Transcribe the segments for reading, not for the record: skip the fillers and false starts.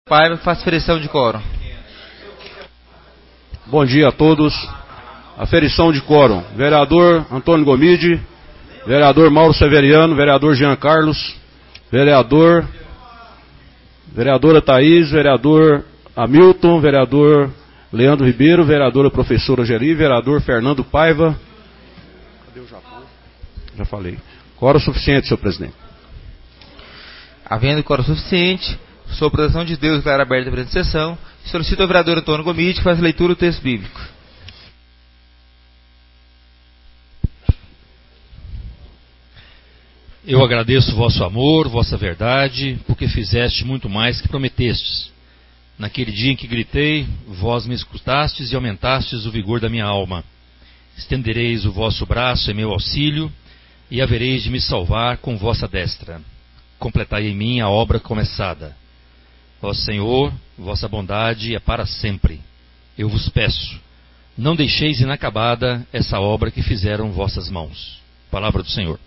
Paiva, faz aferição de quórum. Bom dia a todos. Aferição de quórum. Vereador Antônio Gomide, vereador Mauro Severiano, vereador Jean Carlos, vereadora Thaís, vereador Hamilton, vereador Leandro Ribeiro, vereadora professora Geri, vereador Fernando Paiva. Cadê o Japão? Já falei. Quórum suficiente, senhor presidente. Havendo quórum suficiente, sob a proteção de Deus, declaro aberta a presente sessão. Solicito ao vereador Antônio Gomide que faça a leitura do texto bíblico. Eu agradeço o vosso amor, vossa verdade, porque fizeste muito mais que prometestes. Naquele dia em que gritei, vós me escutastes e aumentastes o vigor da minha alma. Estendereis o vosso braço em meu auxílio e havereis de me salvar com vossa destra. Completai em mim a obra começada. Ó Senhor, vossa bondade é para sempre. Eu vos peço, não deixeis inacabada essa obra que fizeram vossas mãos. Palavra do Senhor.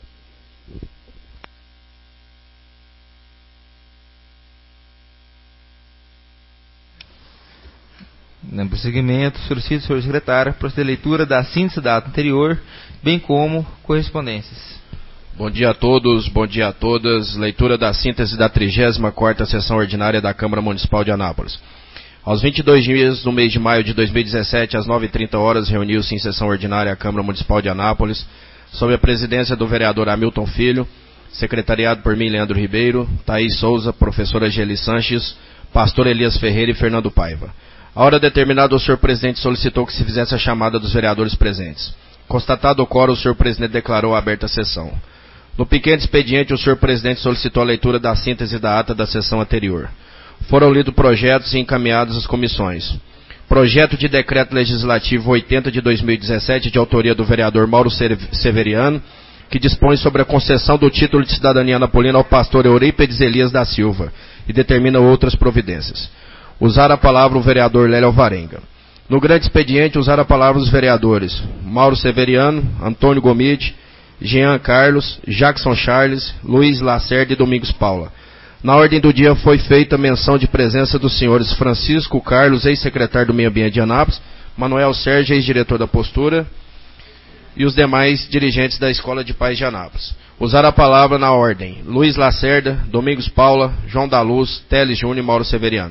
No prosseguimento, solicito ao senhor secretário proceder à leitura da síntese da ata anterior, bem como correspondências. Bom dia a todos, bom dia a todas. Leitura da síntese da 34ª Sessão Ordinária da Câmara Municipal de Anápolis. Aos 22 dias do mês de maio de 2017, às 9h30, reuniu-se em sessão ordinária a Câmara Municipal de Anápolis, sob a presidência do vereador Hamilton Filho, secretariado por mim, Leandro Ribeiro, Thaís Souza, professora Geli Sanches, pastor Elias Ferreira e Fernando Paiva. A hora determinada, o senhor presidente solicitou que se fizesse a chamada dos vereadores presentes. Constatado o quórum, o senhor presidente declarou aberta a sessão. No pequeno expediente, o senhor presidente solicitou a leitura da síntese da ata da sessão anterior. Foram lidos projetos e encaminhados às comissões. Projeto de decreto legislativo 80 de 2017, de autoria do vereador Mauro Severiano, que dispõe sobre a concessão do título de cidadania napolina ao pastor Eurípedes Elias da Silva e determina outras providências. Usar a palavra o vereador Lélio Alvarenga. No grande expediente, usar a palavra os vereadores Mauro Severiano, Antônio Gomide, Jean Carlos, Jackson Charles, Luiz Lacerda e Domingos Paula. Na ordem do dia foi feita menção de presença dos senhores Francisco Carlos, ex-secretário do Meio Ambiente de Anápolis, Manuel Sérgio, ex-diretor da Postura, e os demais dirigentes da Escola de Paz de Anápolis. Usar a palavra na ordem Luiz Lacerda, Domingos Paula, João da Luz, Teles Júnior e Mauro Severiano.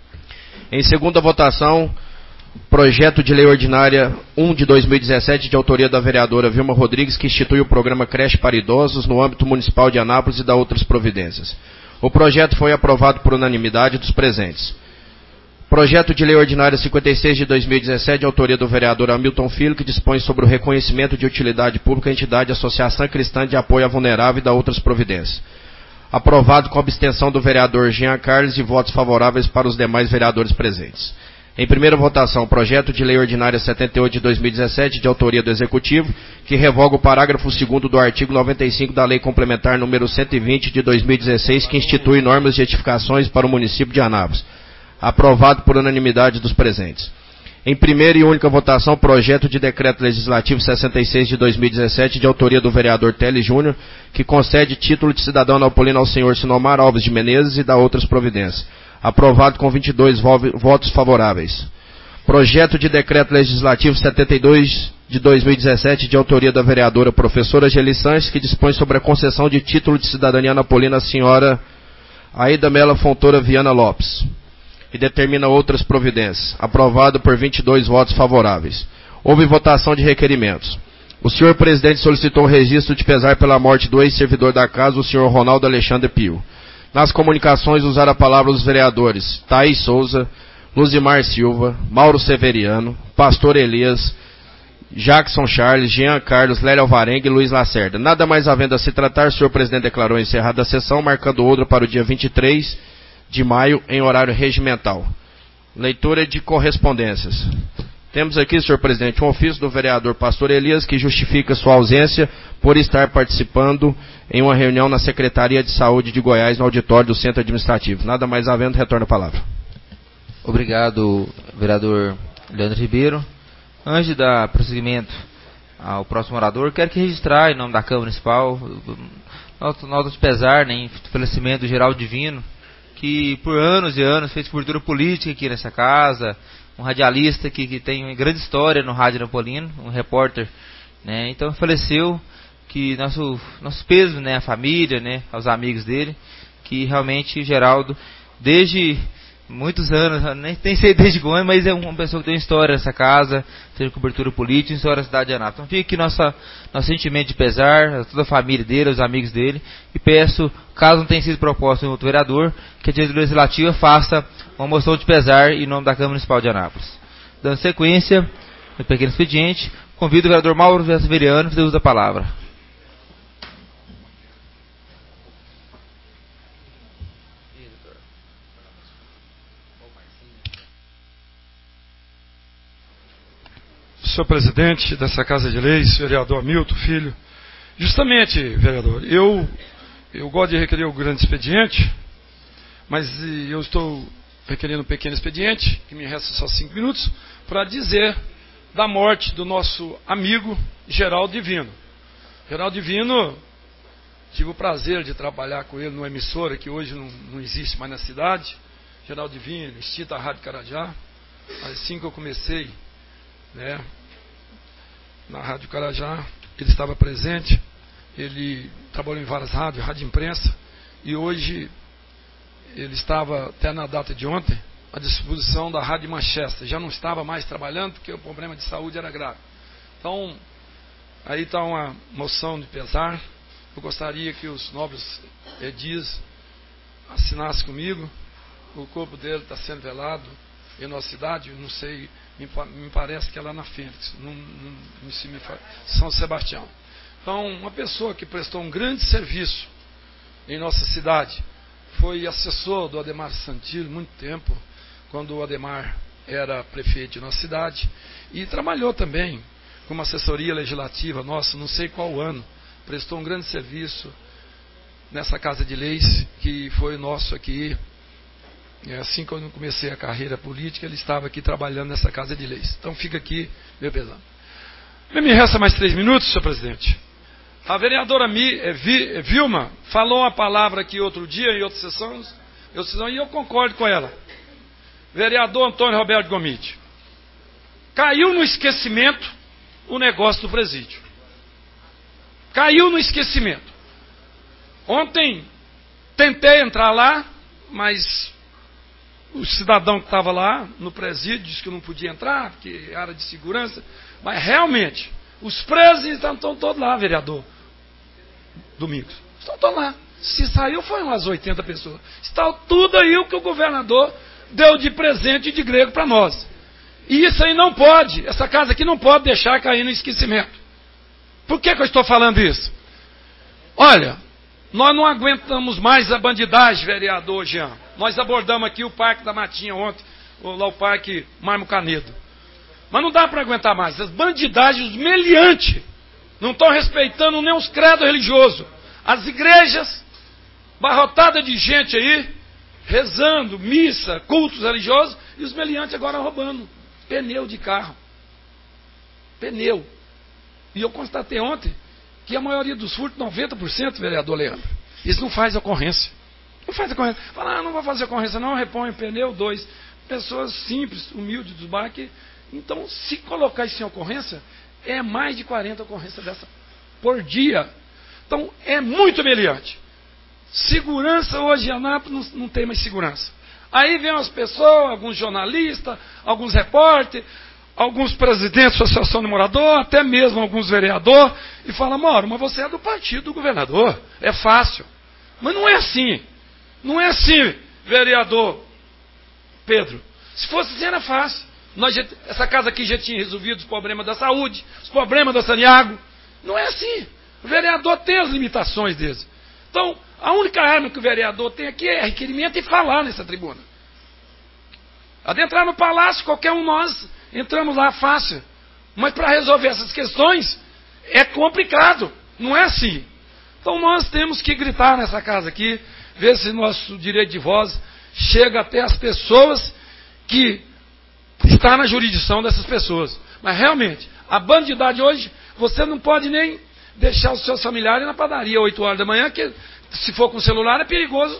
Em segunda votação, projeto de lei ordinária 1 de 2017, de autoria da vereadora Vilma Rodrigues, que institui o programa Creche para Idosos no âmbito municipal de Anápolis e dá outras providências. O projeto foi aprovado por unanimidade dos presentes. Projeto de lei ordinária 56 de 2017, de autoria do vereador Hamilton Filho, que dispõe sobre o reconhecimento de utilidade pública à entidade Associação Cristã de Apoio a Vulnerável e dá outras providências. Aprovado com abstenção do vereador Jean Carlos e votos favoráveis para os demais vereadores presentes. Em primeira votação, projeto de lei ordinária 78 de 2017, de autoria do Executivo, que revoga o parágrafo 2º do artigo 95 da Lei Complementar número 120 de 2016, que institui normas de edificações para o município de Anápolis. Aprovado por unanimidade dos presentes. Em primeira e única votação, projeto de decreto legislativo 66 de 2017, de autoria do vereador Teles Júnior, que concede título de cidadão napolino ao senhor Sinomar Alves de Menezes e dá outras providências. Aprovado com 22 votos favoráveis. Projeto de decreto legislativo 72 de 2017, de autoria da vereadora professora Geli Sanches, que dispõe sobre a concessão de título de cidadania napolina à senhora Aida Mela Fontoura Viana Lopes e determina outras providências. Aprovado por 22 votos favoráveis. Houve votação de requerimentos. O senhor presidente solicitou o registro de pesar pela morte do ex-servidor da casa, o senhor Ronaldo Alexandre Pio. Nas comunicações, usar a palavra os vereadores Thaís Souza, Luzimar Silva, Mauro Severiano, pastor Elias, Jackson Charles, Jean Carlos, Lélio Alvarenga e Luiz Lacerda. Nada mais havendo a se tratar, o senhor presidente declarou encerrada a sessão, marcando outra para o dia 23 de maio, em horário regimental. Leitura de correspondências. Temos aqui, senhor presidente, um ofício do vereador pastor Elias, que justifica sua ausência por estar participando em uma reunião na Secretaria de Saúde de Goiás, no auditório do Centro Administrativo. Nada mais havendo, retorno a palavra. Obrigado, vereador Leandro Ribeiro. Antes de dar prosseguimento ao próximo orador, quero que registrar, em nome da Câmara Municipal, nota de pesar, em falecimento do Geraldo Divino, que por anos e anos fez cobertura política aqui nessa casa, um radialista que tem uma grande história no Rádio Napolino, um repórter, né? Então faleceu, que nosso peso, né, à família, né, aos amigos dele, que realmente Geraldo, desde muitos anos, nem sei desde quando, mas é uma pessoa que tem história nessa casa, tem cobertura política, história da cidade de Anápolis. Então fica aqui nosso sentimento de pesar, a toda a família dele, aos amigos dele, e peço, caso não tenha sido proposto um outro vereador, que a diretoria legislativa faça uma moção de pesar em nome da Câmara Municipal de Anápolis. Dando sequência no pequeno expediente, convido o vereador Mauro Severiano a fazer uso da palavra. Senhor presidente dessa Casa de Leis, vereador Hamilton Filho, justamente, vereador, eu gosto de requerer o grande expediente, mas eu estou requerendo um pequeno expediente, que me resta só 5 minutos, para dizer da morte do nosso amigo Geraldo Divino. Geraldo Divino, tive o prazer de trabalhar com ele numa emissora que hoje não existe mais na cidade, Geraldo Divino, extinta a Rádio Carajá, assim que eu comecei, né, na Rádio Carajá, ele estava presente, ele trabalhou em várias rádios, rádio imprensa, e hoje ele estava, até na data de ontem, à disposição da Rádio Manchester. Já não estava mais trabalhando porque o problema de saúde era grave. Então, aí está uma moção de pesar. Eu gostaria que os nobres edis assinassem comigo. O corpo dele está sendo velado em nossa cidade, não sei, me parece que é lá na Fênix, São Sebastião. Então, uma pessoa que prestou um grande serviço em nossa cidade, foi assessor do Ademar Santillo muito tempo, quando o Ademar era prefeito de nossa cidade, e trabalhou também como assessoria legislativa nossa, não sei qual ano, prestou um grande serviço nessa Casa de Leis, que foi nosso aqui. Assim que eu comecei a carreira política, ele estava aqui trabalhando nessa Casa de Leis. Então fica aqui meu pesar. Me resta mais 3 minutos, senhor presidente. A vereadora Vilma falou uma palavra aqui outro dia, em outra sessão, e eu concordo com ela. Vereador Antônio Roberto Gomide. Caiu no esquecimento o negócio do presídio. Caiu no esquecimento. Ontem tentei entrar lá, mas o cidadão que estava lá no presídio disse que eu não podia entrar, porque era de segurança. Mas realmente, os presos estão todos lá, vereador Domingos. Estão todos lá. Se saiu, foi umas 80 pessoas. Está tudo aí o que o governador deu de presente de grego para nós. E isso aí não pode, essa casa aqui não pode deixar cair no esquecimento. Por que eu estou falando isso? Olha, nós não aguentamos mais a bandidagem, vereador Jean. Nós abordamos aqui o Parque da Matinha ontem, lá o Parque Marmo Canedo. Mas não dá para aguentar mais. As bandidagens, os meliantes, não estão respeitando nem os credos religiosos. As igrejas, barrotadas de gente aí, rezando, missa, cultos religiosos, e os meliantes agora roubando pneu de carro. Pneu. E eu constatei ontem que a maioria dos furtos, 90%, vereador Leandro, isso não faz ocorrência. Não faz ocorrência. Fala, não vou fazer ocorrência não, repõe o pneu, 2. Pessoas simples, humildes dos bairros. Então, se colocar isso em ocorrência, é mais de 40 ocorrências dessa por dia. Então, é muito meliante. Segurança hoje em Anápolis não tem mais segurança. Aí vem as pessoas, alguns jornalistas, alguns repórteres, alguns presidentes da associação de morador, até mesmo alguns vereadores, e falam, Mauro, mas você é do partido do governador, é fácil. Mas não é assim. Não é assim, vereador Pedro. Se fosse assim, era fácil. Essa casa aqui já tinha resolvido os problemas da saúde, os problemas da Saniago. Não é assim. O vereador tem as limitações dele. Então, a única arma que o vereador tem aqui é requerimento e falar nessa tribuna. Adentrar no palácio, qualquer um de nós entramos lá fácil. Mas para resolver essas questões é complicado. Não é assim. Então nós temos que gritar nessa casa aqui, ver se nosso direito de voz chega até as pessoas que estão na jurisdição dessas pessoas. Mas realmente, a bandidagem hoje, você não pode nem deixar os seus familiares na padaria 8 horas da manhã, que se for com celular é perigoso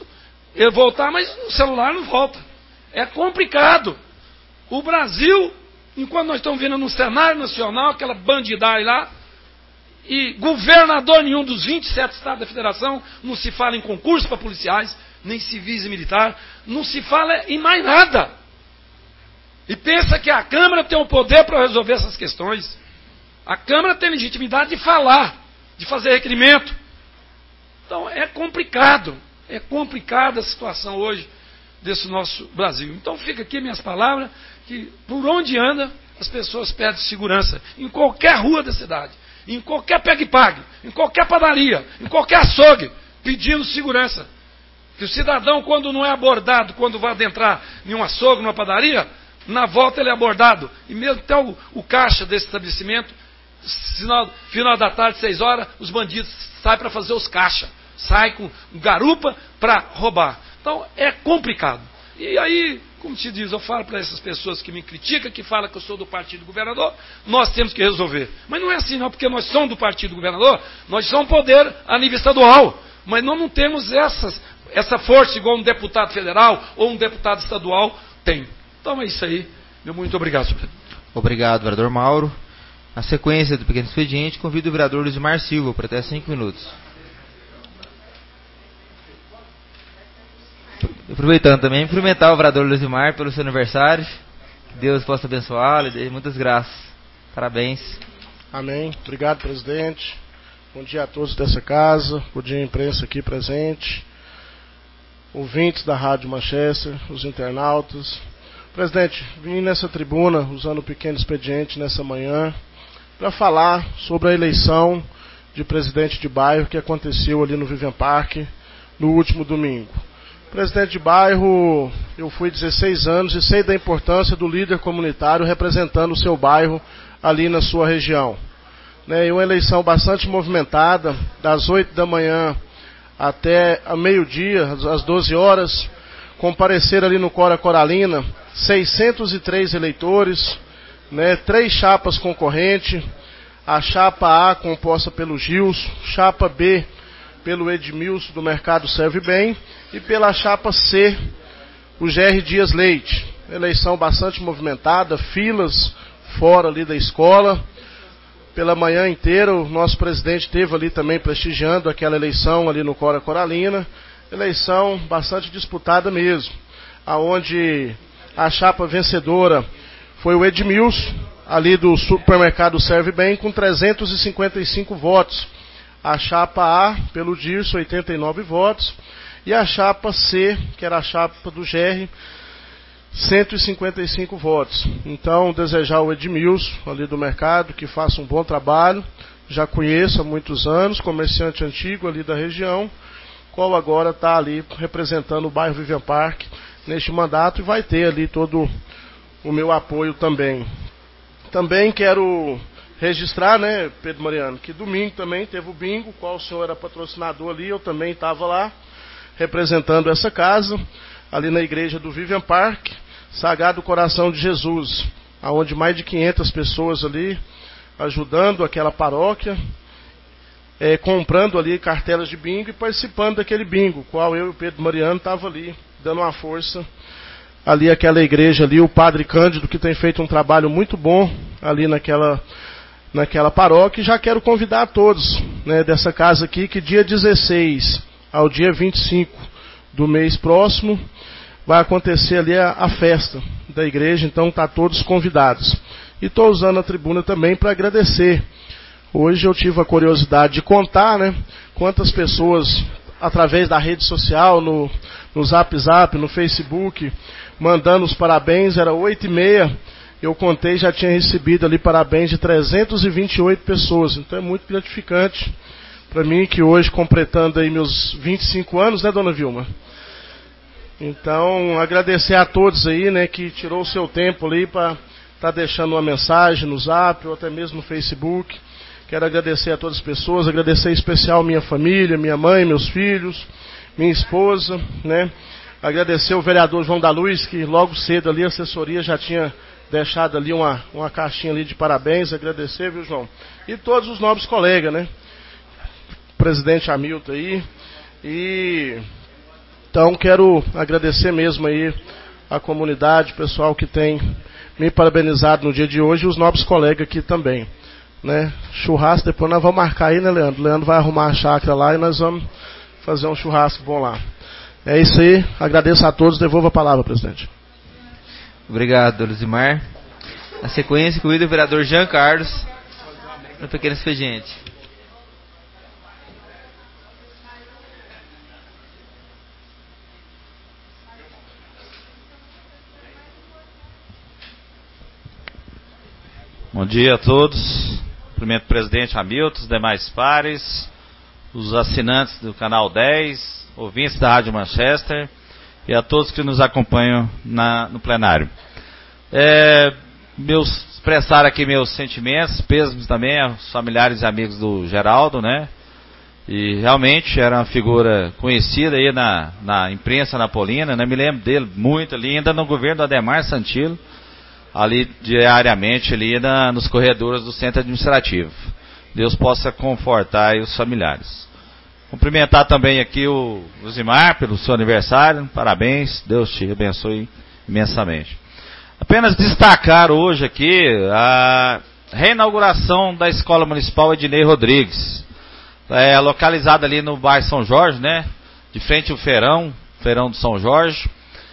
ele voltar, mas o celular não volta. É complicado. O Brasil, enquanto nós estamos vendo no cenário nacional, aquela bandidagem lá, e governador nenhum dos 27 estados da federação, não se fala em concurso para policiais, nem civis e militar, não se fala em mais nada. E pensa que a Câmara tem o poder para resolver essas questões. A Câmara tem legitimidade de falar, de fazer requerimento. Então é complicada a situação hoje desse nosso Brasil. Então fica aqui minhas palavras, que por onde anda, as pessoas pedem segurança, em qualquer rua da cidade, em qualquer pegue-pague, em qualquer padaria, em qualquer açougue, pedindo segurança. Que o cidadão, quando não é abordado, quando vai adentrar em um açougue, numa padaria, na volta ele é abordado. E mesmo até o caixa desse estabelecimento, final da tarde, 6 horas, os bandidos saem para fazer os caixas. Saem com garupa para roubar. Então é complicado. E aí, como se diz, eu falo para essas pessoas que me criticam, que falam que eu sou do partido do governador, nós temos que resolver. Mas não é assim não, porque nós somos do partido do governador, nós somos poder a nível estadual. Mas nós não temos essa força igual um deputado federal ou um deputado estadual tem. Então é isso aí. Meu muito obrigado, senhor. Obrigado, vereador Mauro. Na sequência do pequeno expediente, convido o vereador Luizmar Silva para até 5 minutos. Aproveitando também, cumprimentar o vereador Luizmar pelo seu aniversário. Que Deus possa abençoá-lo e dê muitas graças. Parabéns. Amém. Obrigado, presidente. Bom dia a todos dessa casa. Bom dia à imprensa aqui presente. Ouvintes da Rádio Manchester, os internautas. Presidente, vim nessa tribuna, usando o pequeno expediente nessa manhã, para falar sobre a eleição de presidente de bairro que aconteceu ali no Vivian Park no último domingo. Presidente de bairro, eu fui 16 anos e sei da importância do líder comunitário representando o seu bairro ali na sua região. E uma eleição bastante movimentada, das 8 da manhã até a meio-dia, às 12 horas, compareceram ali no Cora Coralina 603 eleitores, 3 chapas concorrentes, a chapa A composta pelo Gilson, chapa B pelo Edmilson do Mercado Serve Bem e pela chapa C, o GR Dias Leite. Eleição bastante movimentada, filas fora ali da escola. Pela manhã inteira o nosso presidente esteve ali também prestigiando aquela eleição ali no Cora Coralina. Eleição bastante disputada mesmo, aonde a chapa vencedora foi o Edmilson, ali do Supermercado Serve Bem, com 355 votos. A chapa A, pelo Dirce, 89 votos. E a chapa C, que era a chapa do GR, 155 votos. Então, desejar ao Edmilson, ali do mercado, que faça um bom trabalho. Já conheço há muitos anos, comerciante antigo ali da região, qual agora está ali representando o bairro Vivian Park neste mandato e vai ter ali todo o meu apoio também. Também quero registrar, Pedro Mariano, que domingo também teve o bingo, qual o senhor era patrocinador ali, eu também estava lá, representando essa casa, ali na igreja do Vivian Park, Sagrado Coração de Jesus, onde mais de 500 pessoas ali, ajudando aquela paróquia, comprando ali cartelas de bingo e participando daquele bingo, qual eu e o Pedro Mariano estava ali, dando uma força, ali aquela igreja ali, o Padre Cândido, que tem feito um trabalho muito bom ali naquela paróquia, e já quero convidar a todos, dessa casa aqui, que dia 16 ao dia 25 do mês próximo, vai acontecer ali a festa da igreja, então está todos convidados. E estou usando a tribuna também para agradecer. Hoje eu tive a curiosidade de contar, quantas pessoas, através da rede social, no Zap Zap, no Facebook, mandando os parabéns, era 8h30, eu contei, já tinha recebido ali parabéns de 328 pessoas, então é muito gratificante para mim, que hoje, completando aí meus 25 anos, dona Vilma? Então, agradecer a todos aí, que tirou o seu tempo ali para estar deixando uma mensagem no Zap ou até mesmo no Facebook. Quero agradecer a todas as pessoas, agradecer em especial minha família, minha mãe, meus filhos, minha esposa, Agradecer o vereador João da Luz, que logo cedo ali a assessoria já tinha deixado ali uma caixinha ali de parabéns, agradecer, viu, João? E todos os nobres colegas, Presidente Hamilton aí, e Então, quero agradecer mesmo aí a comunidade, o pessoal que tem me parabenizado no dia de hoje e os nobres colegas aqui também. Né? Churrasco, depois nós vamos marcar aí, né, Leandro? Leandro vai arrumar a chácara lá e nós vamos fazer um churrasco bom lá. É isso aí, agradeço a todos, devolvo a palavra, presidente. Obrigado, Luzimar. Na sequência, convido o vereador Jean Carlos no pequeno expediente. Bom dia a todos. Cumprimento o presidente Hamilton, os demais pares, os assinantes do canal 10, ouvintes da Rádio Manchester e a todos que nos acompanham no plenário. Expressar aqui meus sentimentos, pêsames também aos familiares e amigos do Geraldo, né? E realmente era uma figura conhecida aí na imprensa napolina, né? Me lembro dele muito ali, ainda no governo do Ademar Santillo, ali diariamente ali nos corredores do centro administrativo. Deus possa confortar aí os familiares. Cumprimentar também aqui o Luzimar pelo seu aniversário, parabéns, Deus te abençoe imensamente. Apenas destacar hoje aqui a reinauguração da Escola Municipal Ednei Rodrigues, localizada ali no bairro São Jorge, né, de frente ao Feirão do São Jorge,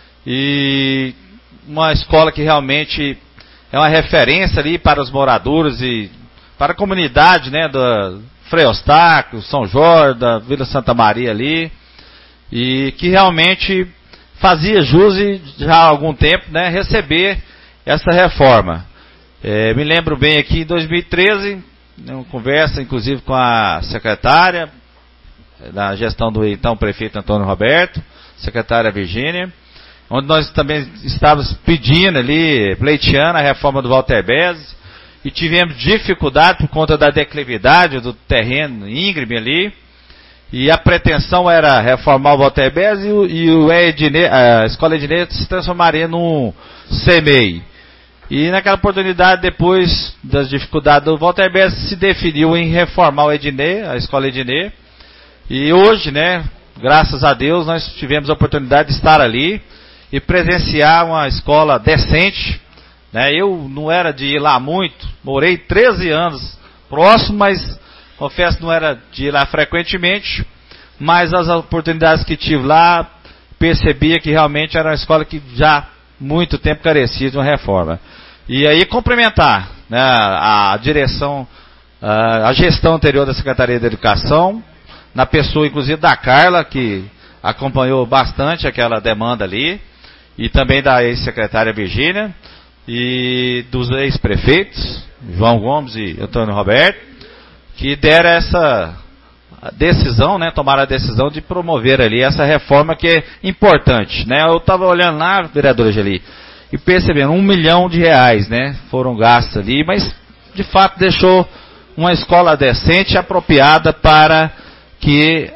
e uma escola que realmente é uma referência ali para os moradores e para a comunidade, né, do Frei Eustáquio, São Jorge, da Vila Santa Maria ali, e que realmente fazia jus já há algum tempo, né, receber essa reforma. Me lembro bem aqui em 2013, uma conversa inclusive com a secretária da gestão do então prefeito Antônio Roberto, secretária Virgínia, onde nós também estávamos pedindo ali, pleiteando a reforma do Walter Bezzi, e tivemos dificuldade por conta da declividade do terreno íngreme ali, e a pretensão era reformar o Walter Bezzi e a Escola Ednei se transformaria num CMEI. E naquela oportunidade, depois das dificuldades do Walter Bezzi, se definiu em reformar o Ednei, a Escola Ednei, e hoje, né, graças a Deus, nós tivemos a oportunidade de estar ali e presenciar uma escola decente, né? Eu não era de ir lá muito, morei 13 anos próximo, mas confesso que não era de ir lá frequentemente, mas as oportunidades que tive lá, percebia que realmente era uma escola que já há muito tempo carecia de uma reforma. E aí cumprimentar, né, a direção, a gestão anterior da Secretaria da Educação, na pessoa inclusive da Carla, que acompanhou bastante aquela demanda ali, e também da ex-secretária Virgínia, e dos ex-prefeitos, João Gomes e Antônio Roberto, que deram essa decisão, né, tomaram a decisão de promover ali essa reforma que é importante, né? Eu estava olhando lá, vereadora Geli, e percebendo, R$1 milhão, né, foram gastos ali, mas de fato deixou uma escola decente, apropriada para que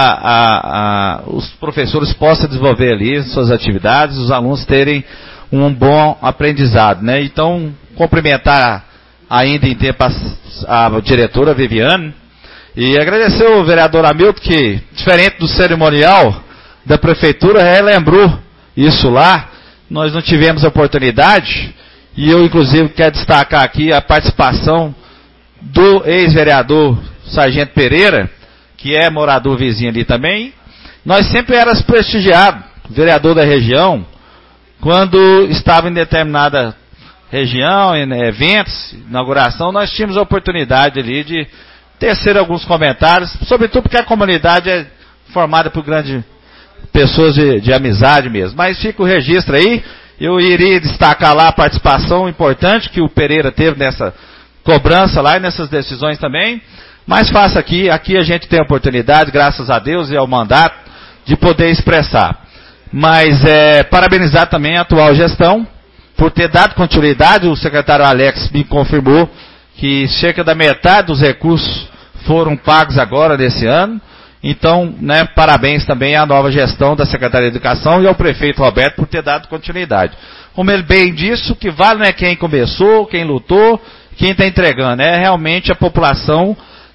os professores possam desenvolver ali suas atividades, os alunos terem um bom aprendizado, né? Então, cumprimentar ainda em tempo a diretora Viviane e agradecer o vereador Hamilton, que, diferente do cerimonial da prefeitura, relembrou isso lá. Nós não tivemos a oportunidade, e eu inclusive quero destacar aqui a participação do ex-vereador Sargento Pereira, que é morador vizinho ali também. Nós sempre éramos prestigiados, vereador da região, quando estava em determinada região, em eventos, inauguração, nós tínhamos a oportunidade ali de tecer alguns comentários, sobretudo porque a comunidade é formada por grandes pessoas de amizade mesmo. Mas fica o registro aí, eu iria destacar lá a participação importante que o Pereira teve nessa cobrança lá e nessas decisões também. Mas faça aqui a gente tem a oportunidade, graças a Deus e ao mandato, de poder expressar. Mas parabenizar também a atual gestão por ter dado continuidade. O secretário Alex me confirmou que cerca da metade dos recursos foram pagos agora nesse ano. Então, né, parabéns também à nova gestão da Secretaria de Educação e ao prefeito Roberto por ter dado continuidade. Como ele bem disse, o que vale não é quem começou, quem lutou, quem está entregando. É realmente a população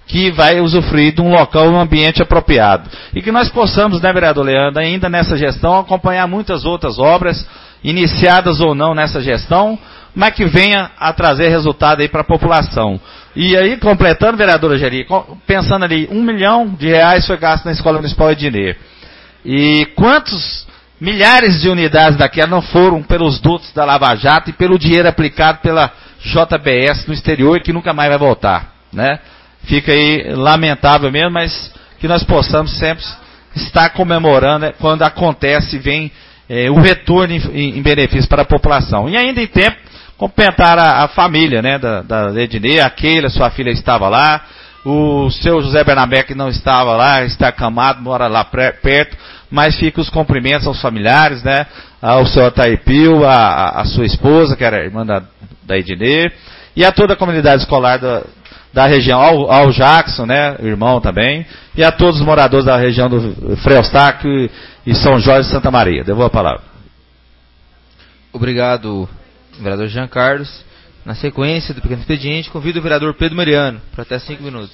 que vai usufruir de um local, um ambiente apropriado. E que nós possamos, né, vereador Leandro, ainda nessa gestão, acompanhar muitas outras obras, iniciadas ou não nessa gestão, mas que venha a trazer resultado aí para a população. E aí, completando, vereadora Geri, pensando ali, R$1 milhão foi gasto na Escola Municipal Ednê. E quantos milhares de unidades daquela não foram pelos dutos da Lava Jato e pelo dinheiro aplicado pela JBS no exterior e que nunca mais vai voltar, né? Fica aí lamentável mesmo, mas que nós possamos sempre estar comemorando, né, quando acontece e vem o retorno em benefício para a população. E ainda em tempo, cumprimentar a família, né, da Ednê, a Keila, sua filha estava lá, o seu José Bernabé que não estava lá, está acamado, mora lá perto, mas fica os cumprimentos aos familiares, né, ao senhor Taipio, a sua esposa, que era irmã da Ednê, e a toda a comunidade escolar da região, ao Jackson, né, irmão também, e a todos os moradores da região do Frei Eustáquio e São Jorge e Santa Maria. Devolvo a palavra. Obrigado, vereador Jean Carlos. Na sequência do pequeno expediente, convido o vereador Pedro Mariano para até 5 minutos.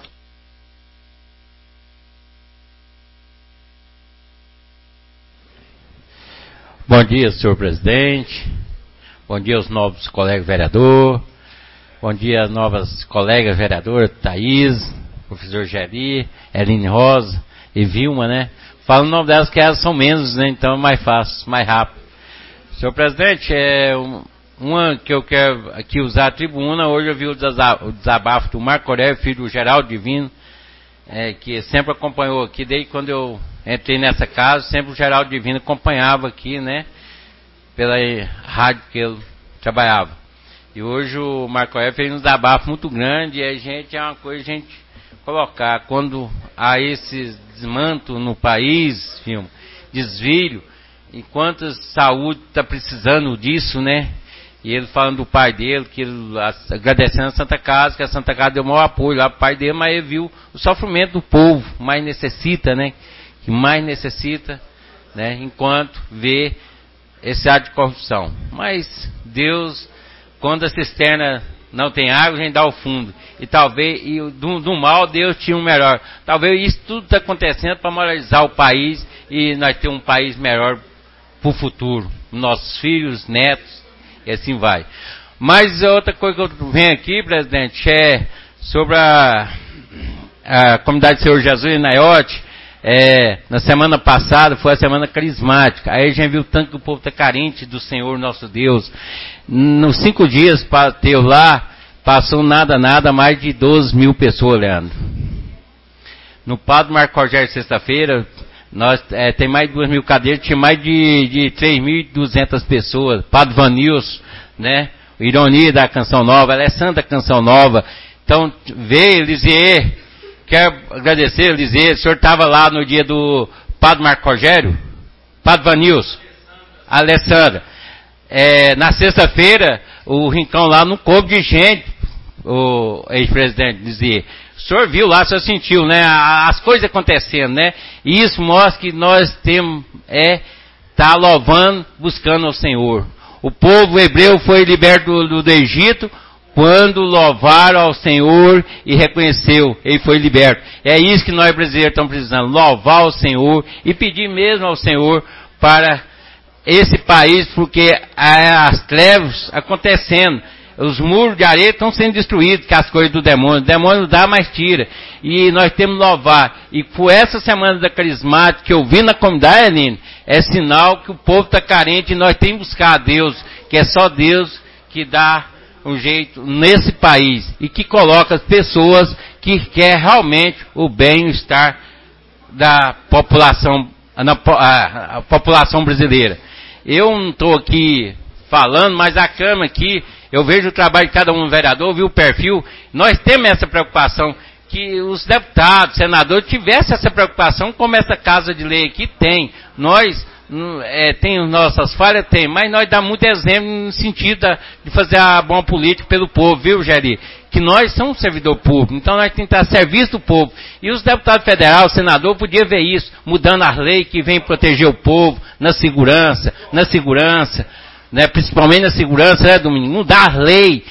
Bom dia, senhor presidente. Bom dia aos novos colegas vereadores. Bom dia às novas colegas vereadoras, Thaís, professor Geri, Eline Rosa e Vilma, né? Falo o nome delas que elas são menos, né? Então é mais fácil, mais rápido. Senhor presidente, uma que eu quero aqui usar a tribuna. Hoje eu vi o desabafo do Marco Aurélio, filho do Geraldo Divino, que sempre acompanhou aqui, desde quando eu entrei nessa casa, sempre o Geraldo Divino acompanhava aqui, né? Pela rádio que eu trabalhava. E hoje o Marco Aurélio fez um desabafo muito grande, e a gente, é uma coisa a gente colocar, quando há esse desmanto no país, desvio, e quantas saúde está precisando disso, né? E ele falando do pai dele, que ele, agradecendo a Santa Casa, que a Santa Casa deu o maior apoio lá pro pai dele, mas ele viu o sofrimento do povo, mais necessita, né? Que mais necessita, né? Enquanto vê esse ato de corrupção. Mas Deus, quando a cisterna não tem água, a gente dá o fundo. E talvez, do mal, Deus tinha um melhor. Talvez isso tudo está acontecendo para moralizar o país e nós ter um país melhor para o futuro. Nossos filhos, netos, e assim vai. Mas outra coisa que eu venho aqui, presidente, é sobre a comunidade do Senhor Jesus em Naiote. Na semana passada foi a semana carismática. Aí a gente viu o tanto que o povo está carente do Senhor nosso Deus. Nos 5 dias para ter lá, passou nada, mais de 12 mil pessoas, Leandro. No Padre Marco Rogério, sexta-feira, nós tem mais de 2 mil cadeiras, tinha mais de 3.200 pessoas. Padre Vanilson, né? Ironia da Canção Nova, Alessandra Canção Nova. Então, veio, Lisier, quero agradecer, Lisier, o senhor estava lá no dia do Padre Marco Rogério? Padre Vanilson, Alessandra. Na sexta-feira, o rincão lá não coube de gente, o ex-presidente dizia. O senhor viu lá, o senhor sentiu, né? As coisas acontecendo, né? E isso mostra que nós temos, tá louvando, buscando ao Senhor. O povo hebreu foi liberto do Egito quando louvaram ao Senhor e reconheceu, ele foi liberto. É isso que nós brasileiros estamos precisando, louvar ao Senhor e pedir mesmo ao Senhor para esse país, porque as trevas acontecendo, os muros de areia estão sendo destruídos, que as coisas do demônio. O demônio dá, mas tira. E nós temos que louvar. E por essa semana da carismática que eu vi na comunidade, Aline, é sinal que o povo está carente e nós temos que buscar a Deus, que é só Deus que dá um jeito nesse país e que coloca as pessoas que quer realmente o bem-estar da população, a população brasileira. Eu não estou aqui falando, mas a Câmara aqui, eu vejo o trabalho de cada um vereador, vi o perfil, nós temos essa preocupação, que os deputados, senadores tivessem essa preocupação, como essa Casa de Lei aqui tem. Nós, tem nossas falhas, tem, mas nós damos muito exemplo no sentido de fazer a boa política pelo povo, viu, Geri? Que nós somos servidor público, então nós temos que estar a serviço do povo. E os deputados federais, o senador, podiam ver isso, mudando as leis que vêm proteger o povo, na segurança, né, principalmente na segurança, né, Domingos? Mudar a lei,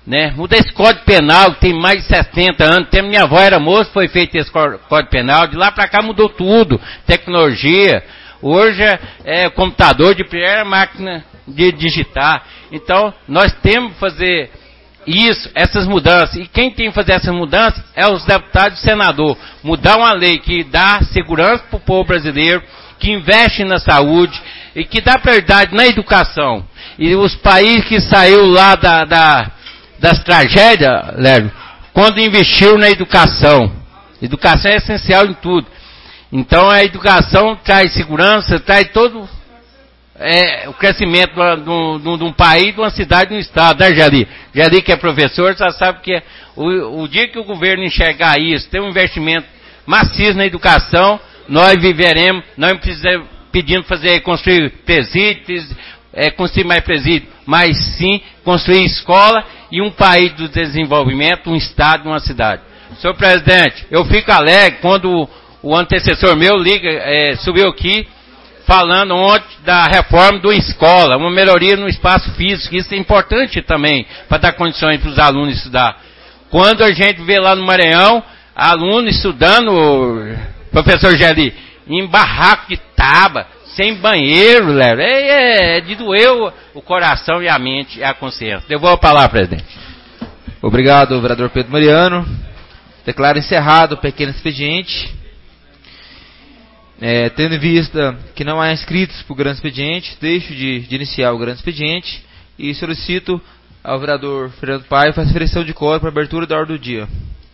né? Muda esse Código Penal, que tem mais de 70 anos. Minha avó era moça, foi feito esse Código Penal. De lá para cá mudou tudo. Tecnologia. Hoje é computador de primeira máquina de digitar. Então, nós temos que fazer isso, essas mudanças. E quem tem que fazer essas mudanças é os deputados e senador. Mudar uma lei que dá segurança para o povo brasileiro, que investe na saúde e que dá prioridade na educação. E os países que saiu lá das tragédias, Léo, quando investiu na educação. Educação é essencial em tudo. Então a educação traz segurança, traz todo o crescimento de um país, de uma cidade, de um estado, né, Geli? Geli, que é professor, já sabe que o dia que o governo enxergar isso, ter um investimento maciço na educação, nós viveremos, não precisamos pedindo construir presídios, construir mais presídio, mas sim construir escola e um país do desenvolvimento, um estado, uma cidade. Senhor presidente, eu fico alegre quando o antecessor meu subiu aqui falando ontem da reforma da escola, uma melhoria no espaço físico, isso é importante também para dar condições para os alunos estudar. Quando a gente vê lá no Maranhão, alunos estudando, professor Geli, em barraco de tábua, sem banheiro, Léo, é de doer o coração e a mente e a consciência. Devolvo a palavra, presidente. Obrigado, vereador Pedro Mariano. Declaro encerrado o pequeno expediente. Tendo em vista que não há inscritos para o grande expediente, deixo de iniciar o grande expediente e solicito ao vereador Fernando Paiva a aferição de quórum para a abertura da ordem do dia.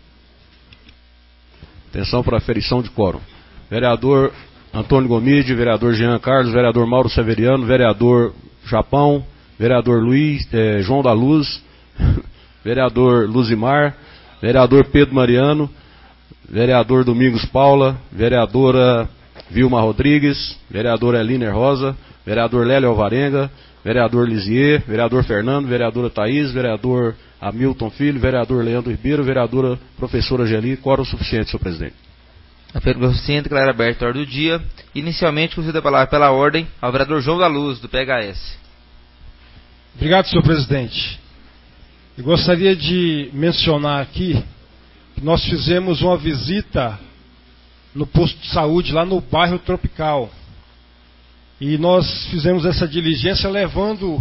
Atenção para a aferição de quórum. Vereador Antônio Gomide, vereador Jean Carlos, vereador Mauro Severiano, vereador Japão, vereador João da Luz, vereador Luzimar, vereador Pedro Mariano, vereador Domingos Paula, vereadora Vilma Rodrigues, vereadora Eliner Rosa, vereador Lélio Alvarenga, vereador Lisier, vereador Fernando, vereadora Thaís, vereador Hamilton Filho, vereador Leandro Ribeiro, vereadora professora Geli. Quórum suficiente, senhor presidente. A pergunta suficiente, declara aberta a ordem do dia. Inicialmente, concedo a palavra pela ordem ao vereador João da Luz, do PHS. Obrigado, senhor presidente. Eu gostaria de mencionar aqui que nós fizemos uma visita no posto de saúde lá no bairro Tropical. E nós fizemos essa diligência levando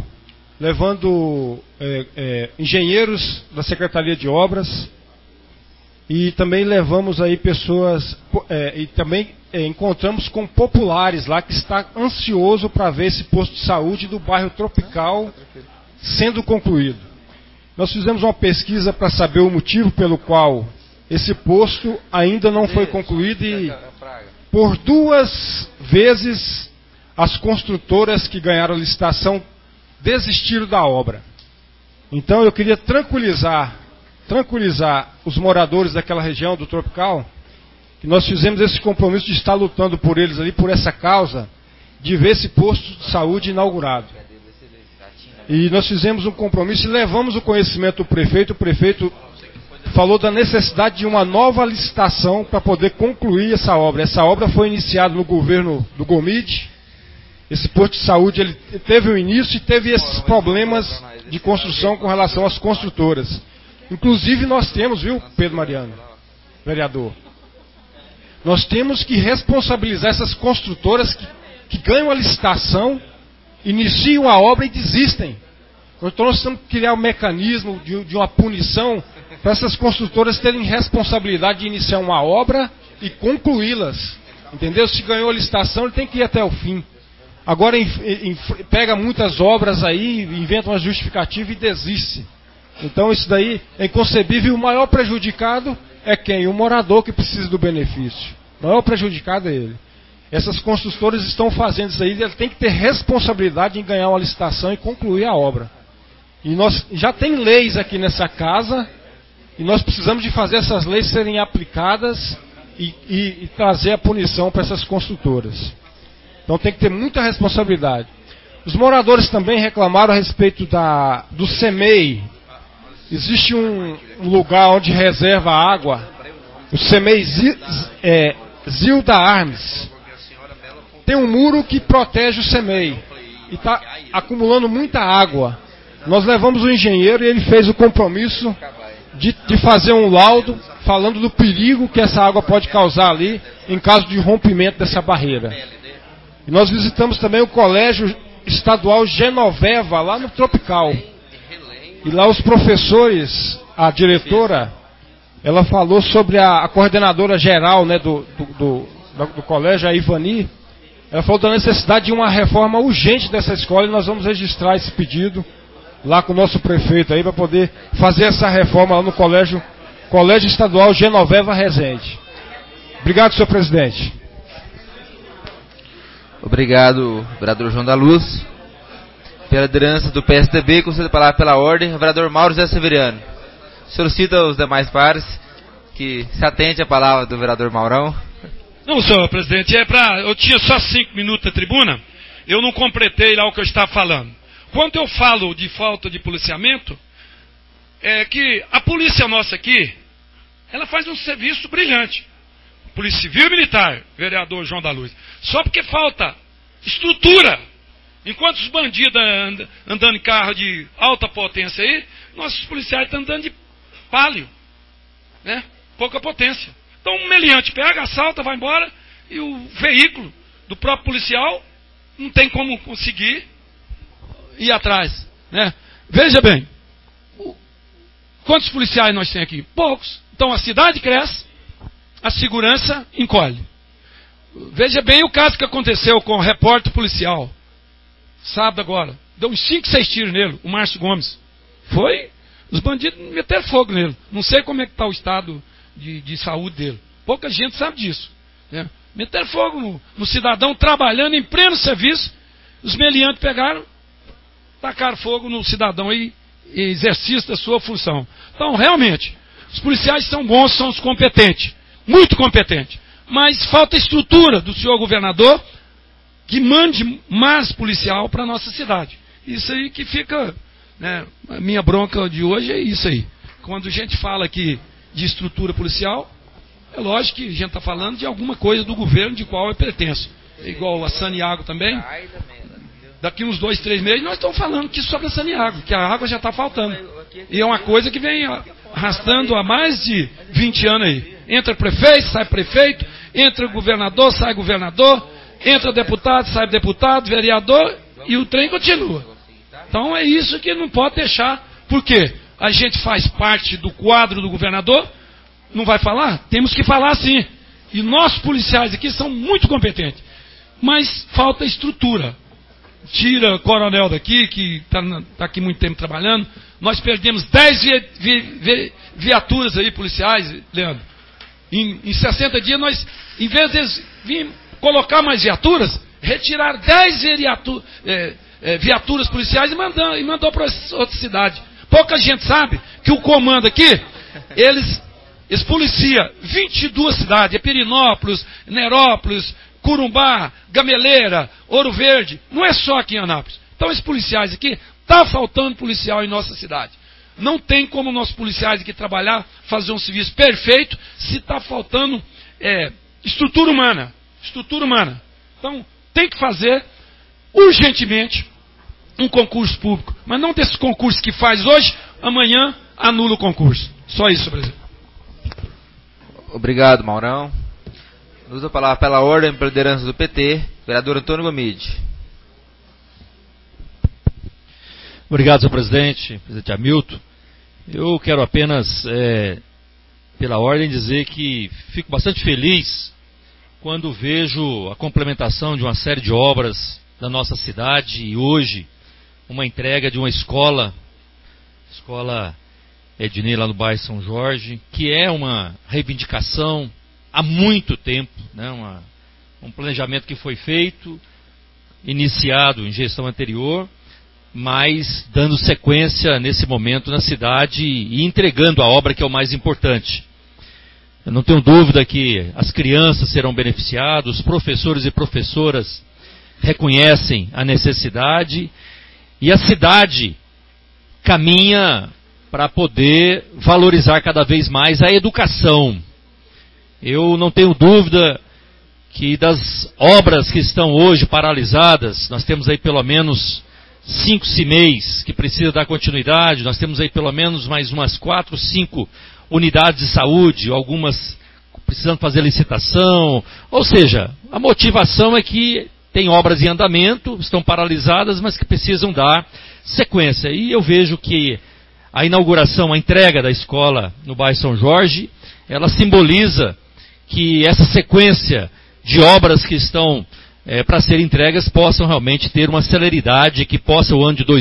engenheiros da Secretaria de Obras e também levamos aí pessoas e também encontramos com populares lá que está ansioso para ver esse posto de saúde do bairro Tropical sendo concluído. Nós fizemos uma pesquisa para saber o motivo pelo qual esse posto ainda não foi concluído e por 2 vezes as construtoras que ganharam a licitação desistiram da obra. Então eu queria tranquilizar os moradores daquela região do Tropical, que nós fizemos esse compromisso de estar lutando por eles ali, por essa causa, de ver esse posto de saúde inaugurado. E nós fizemos um compromisso e levamos o conhecimento do prefeito. O prefeito falou da necessidade de uma nova licitação para poder concluir essa obra. Essa obra foi iniciada no governo do Gomide. Esse posto de saúde ele teve um início e teve esses problemas de construção com relação às construtoras. Inclusive nós temos, viu, Pedro Mariano, vereador, nós temos que responsabilizar essas construtoras que ganham a licitação, iniciam a obra e desistem. Então nós temos que criar um mecanismo de uma punição para essas construtoras terem responsabilidade de iniciar uma obra e concluí-las. Entendeu? Se ganhou a licitação, ele tem que ir até o fim. Agora pega muitas obras aí, inventa uma justificativa e desiste. Então isso daí é inconcebível. O maior prejudicado é quem? O morador que precisa do benefício. O maior prejudicado é ele. Essas construtoras estão fazendo isso aí, ele tem que ter responsabilidade em ganhar uma licitação e concluir a obra. E nós já tem leis aqui nessa casa, e nós precisamos de fazer essas leis serem aplicadas e trazer a punição para essas construtoras. Então tem que ter muita responsabilidade. Os moradores também reclamaram a respeito do CEMEI. Existe um lugar onde reserva água, o CEMEI Zilda Armes. Tem um muro que protege o CEMEI e está acumulando muita água. nós levamos o engenheiro e ele fez o compromisso de fazer um laudo falando do perigo que essa água pode causar ali em caso de rompimento dessa barreira. E nós visitamos também o Colégio Estadual Genoveva, lá no Tropical. E lá os professores, a diretora, ela falou sobre a coordenadora geral, né, do colégio, a Ivani. Ela falou da necessidade de uma reforma urgente dessa escola e nós vamos registrar esse pedido lá com o nosso prefeito aí para poder fazer essa reforma lá no Colégio Estadual Genoveva Rezende. Obrigado, senhor presidente. Obrigado, vereador João da Luz. Pela liderança do PSDB, concedo a palavra pela ordem, o vereador Mauro José Severiano. Solicita os demais pares que se atente à palavra do vereador Maurão. Não, senhor presidente, eu tinha só 5 minutos na tribuna, eu não completei lá o que eu estava falando. Quando eu falo de falta de policiamento, é que a polícia nossa aqui, ela faz um serviço brilhante. Polícia Civil e Militar, vereador João da Luz. Só porque falta estrutura. Enquanto os bandidos andando em carro de alta potência aí, nossos policiais estão andando de palio, né? Pouca potência. Então um meliante pega, assalta, vai embora, e o veículo do próprio policial não tem como conseguir ir atrás, né? Veja bem, quantos policiais nós temos aqui? Poucos. Então a cidade cresce, a segurança encolhe. Veja bem o caso que aconteceu com o repórter policial, sábado agora. Deu uns 5, 6 tiros nele, o Márcio Gomes. Os bandidos meteram fogo nele. Não sei como é que está o estado de saúde dele. Pouca gente sabe disso, né? Meteram fogo no cidadão trabalhando em pleno serviço. Os meliantes pegaram, tacaram fogo no cidadão e exercício da sua função. Então, realmente, os policiais são bons, são os competentes, muito competentes. Mas falta estrutura do senhor governador que mande mais policial para a nossa cidade. Isso aí que fica, né, a minha bronca de hoje é isso aí. Quando a gente fala aqui de estrutura policial, é lógico que a gente está falando de alguma coisa do governo de qual eu pertenço. É igual a Saniago também. Daqui uns 2, 3 meses nós estamos falando aqui sobre a Saniago, que a água já está faltando. E é uma coisa que vem arrastando há mais de 20 anos aí. Entra prefeito, sai prefeito, entra governador, sai governador, entra deputado, sai deputado, vereador, e o trem continua. Então é isso que não pode deixar. Por quê? A gente faz parte do quadro do governador, não vai falar? Temos que falar sim. E nossos policiais aqui são muito competentes. Mas falta estrutura. Tira o coronel daqui, que está aqui muito tempo trabalhando. Nós perdemos 10 viaturas aí, policiais, Leandro. Em 60 dias, nós, em vez de colocar mais viaturas, retirar 10 viaturas policiais e mandou para outra cidade. Pouca gente sabe que o comando aqui, eles policiam 22 cidades, Perinópolis, Nerópolis, Corumbá, Gameleira, Ouro Verde, não é só aqui em Anápolis. Então esses policiais aqui, está faltando policial em nossa cidade. Não tem como nossos policiais aqui trabalhar, fazer um serviço perfeito, se está faltando estrutura humana. Estrutura humana. Então tem que fazer urgentemente um concurso público. Mas não desses concursos que faz hoje, amanhã anula o concurso. Só isso, presidente. Obrigado, Maurão. Usa a palavra pela ordem, pela liderança do PT, vereador Antônio Gomide. Obrigado, senhor presidente Hamilton. Eu quero apenas, pela ordem, dizer que fico bastante feliz quando vejo a complementação de uma série de obras da nossa cidade e hoje uma entrega de uma escola Ednei lá no bairro São Jorge, que é uma reivindicação há muito tempo, né? Um planejamento que foi feito, iniciado em gestão anterior, mas dando sequência nesse momento na cidade e entregando a obra que é o mais importante. Eu não tenho dúvida que as crianças serão beneficiadas, os professores e professoras reconhecem a necessidade e a cidade caminha para poder valorizar cada vez mais a educação. Eu não tenho dúvida que das obras que estão hoje paralisadas, nós temos aí pelo menos 5 CIMEIs, que precisa dar continuidade. Nós temos aí pelo menos mais umas 4, 5 unidades de saúde, algumas precisando fazer licitação. Ou seja, a motivação é que tem obras em andamento, estão paralisadas, mas que precisam dar sequência. E eu vejo que a inauguração, a entrega da escola no bairro São Jorge, ela simboliza que essa sequência de obras que estão para serem entregas possam realmente ter uma celeridade, que possa o ano de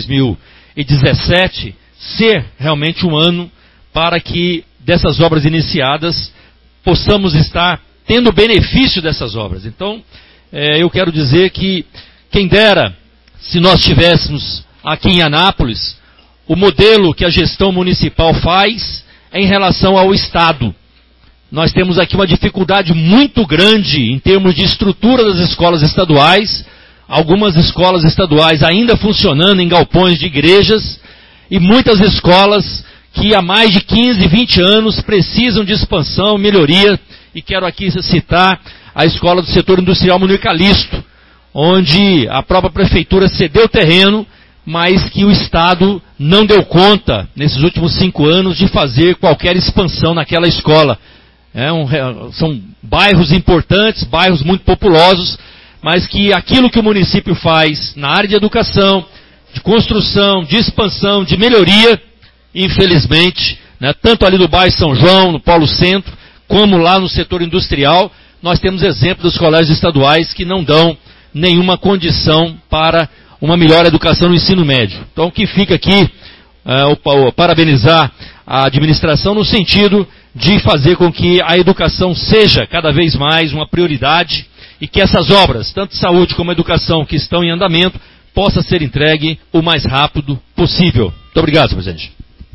2017 ser realmente um ano para que dessas obras iniciadas possamos estar tendo benefício dessas obras. Então, eu quero dizer que quem dera se nós tivéssemos aqui em Anápolis o modelo que a gestão municipal faz em relação ao Estado. Nós temos aqui uma dificuldade muito grande em termos de estrutura das escolas estaduais, algumas escolas estaduais ainda funcionando em galpões de igrejas, e muitas escolas que há mais de 15, 20 anos precisam de expansão, melhoria, e quero aqui citar a escola do setor industrial Munir Calixto, onde a própria prefeitura cedeu terreno, mas que o Estado não deu conta, nesses últimos 5 anos, de fazer qualquer expansão naquela escola. São bairros importantes, bairros muito populosos, mas que aquilo que o município faz na área de educação, de construção, de expansão, de melhoria, infelizmente, tanto ali no bairro São João, no Polo Centro, como lá no setor industrial, nós temos exemplos dos colégios estaduais que não dão nenhuma condição para uma melhor educação no ensino médio. Então, o que fica aqui, parabenizar a administração no sentido de fazer com que a educação seja cada vez mais uma prioridade e que essas obras, tanto saúde como educação, que estão em andamento, possa ser entregue o mais rápido possível. Muito obrigado, senhor presidente.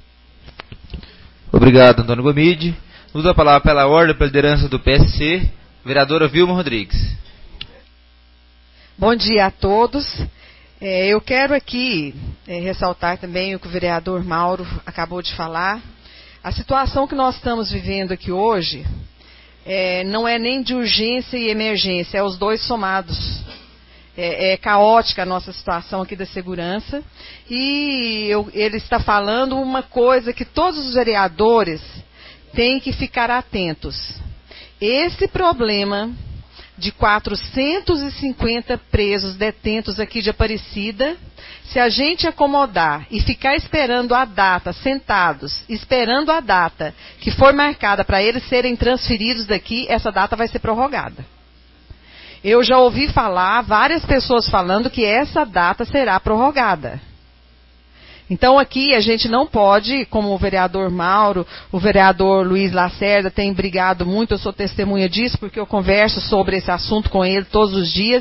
Obrigado, Antônio Gomide. Usa a palavra pela ordem, pela liderança do PSC, vereadora Vilma Rodrigues. Bom dia a todos. Eu quero aqui ressaltar também o que o vereador Mauro acabou de falar. A situação que nós estamos vivendo aqui hoje não é nem de urgência e emergência, é os dois somados. É caótica a nossa situação aqui da segurança. E ele está falando uma coisa que todos os vereadores têm que ficar atentos. Esse problema de 450 presos detentos aqui de Aparecida, se a gente acomodar e ficar esperando a data, sentados, esperando a data que for marcada para eles serem transferidos daqui, essa data vai ser prorrogada. Eu já ouvi falar, várias pessoas falando que essa data será prorrogada. Então aqui a gente não pode, como o vereador Mauro, o vereador Luiz Lacerda tem brigado muito, eu sou testemunha disso, porque eu converso sobre esse assunto com ele todos os dias.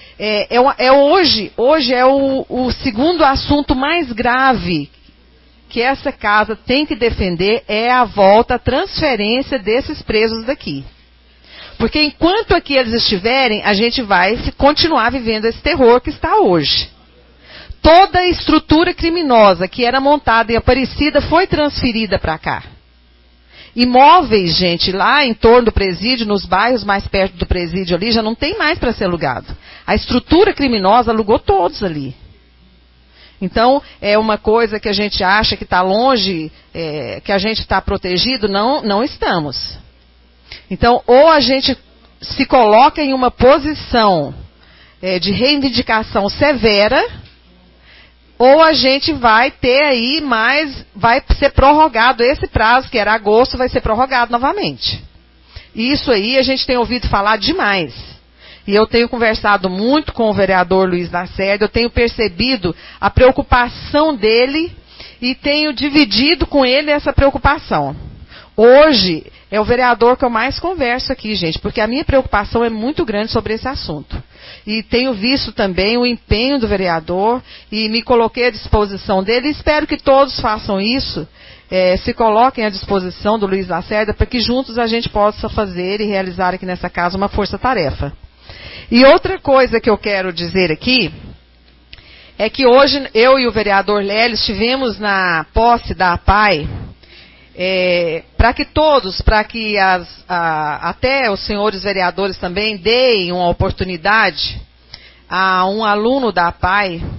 Hoje é o segundo assunto mais grave que essa casa tem que defender, é a volta, a transferência desses presos daqui. Porque enquanto aqui eles estiverem, a gente vai continuar vivendo esse terror que está hoje. Toda a estrutura criminosa que era montada em Aparecida foi transferida para cá. Imóveis, gente, lá em torno do presídio, nos bairros mais perto do presídio ali, já não tem mais para ser alugado. A estrutura criminosa alugou todos ali. Então, é uma coisa que a gente acha que está longe, que a gente está protegido, não estamos. Então, ou a gente se coloca em uma posição de reivindicação severa, ou a gente vai ter aí vai ser prorrogado esse prazo, que era agosto, vai ser prorrogado novamente. E isso aí a gente tem ouvido falar demais. E eu tenho conversado muito com o vereador Luiz Lacerda, eu tenho percebido a preocupação dele e tenho dividido com ele essa preocupação. Hoje é o vereador que eu mais converso aqui, gente, porque a minha preocupação é muito grande sobre esse assunto. E tenho visto também o empenho do vereador e me coloquei à disposição dele. Espero que todos façam isso, se coloquem à disposição do Luiz Lacerda, para que juntos a gente possa fazer e realizar aqui nessa casa uma força-tarefa. E outra coisa que eu quero dizer aqui é que hoje eu e o vereador Lélio estivemos na posse da APAE, para que todos, até os senhores vereadores também deem uma oportunidade a um aluno da APAE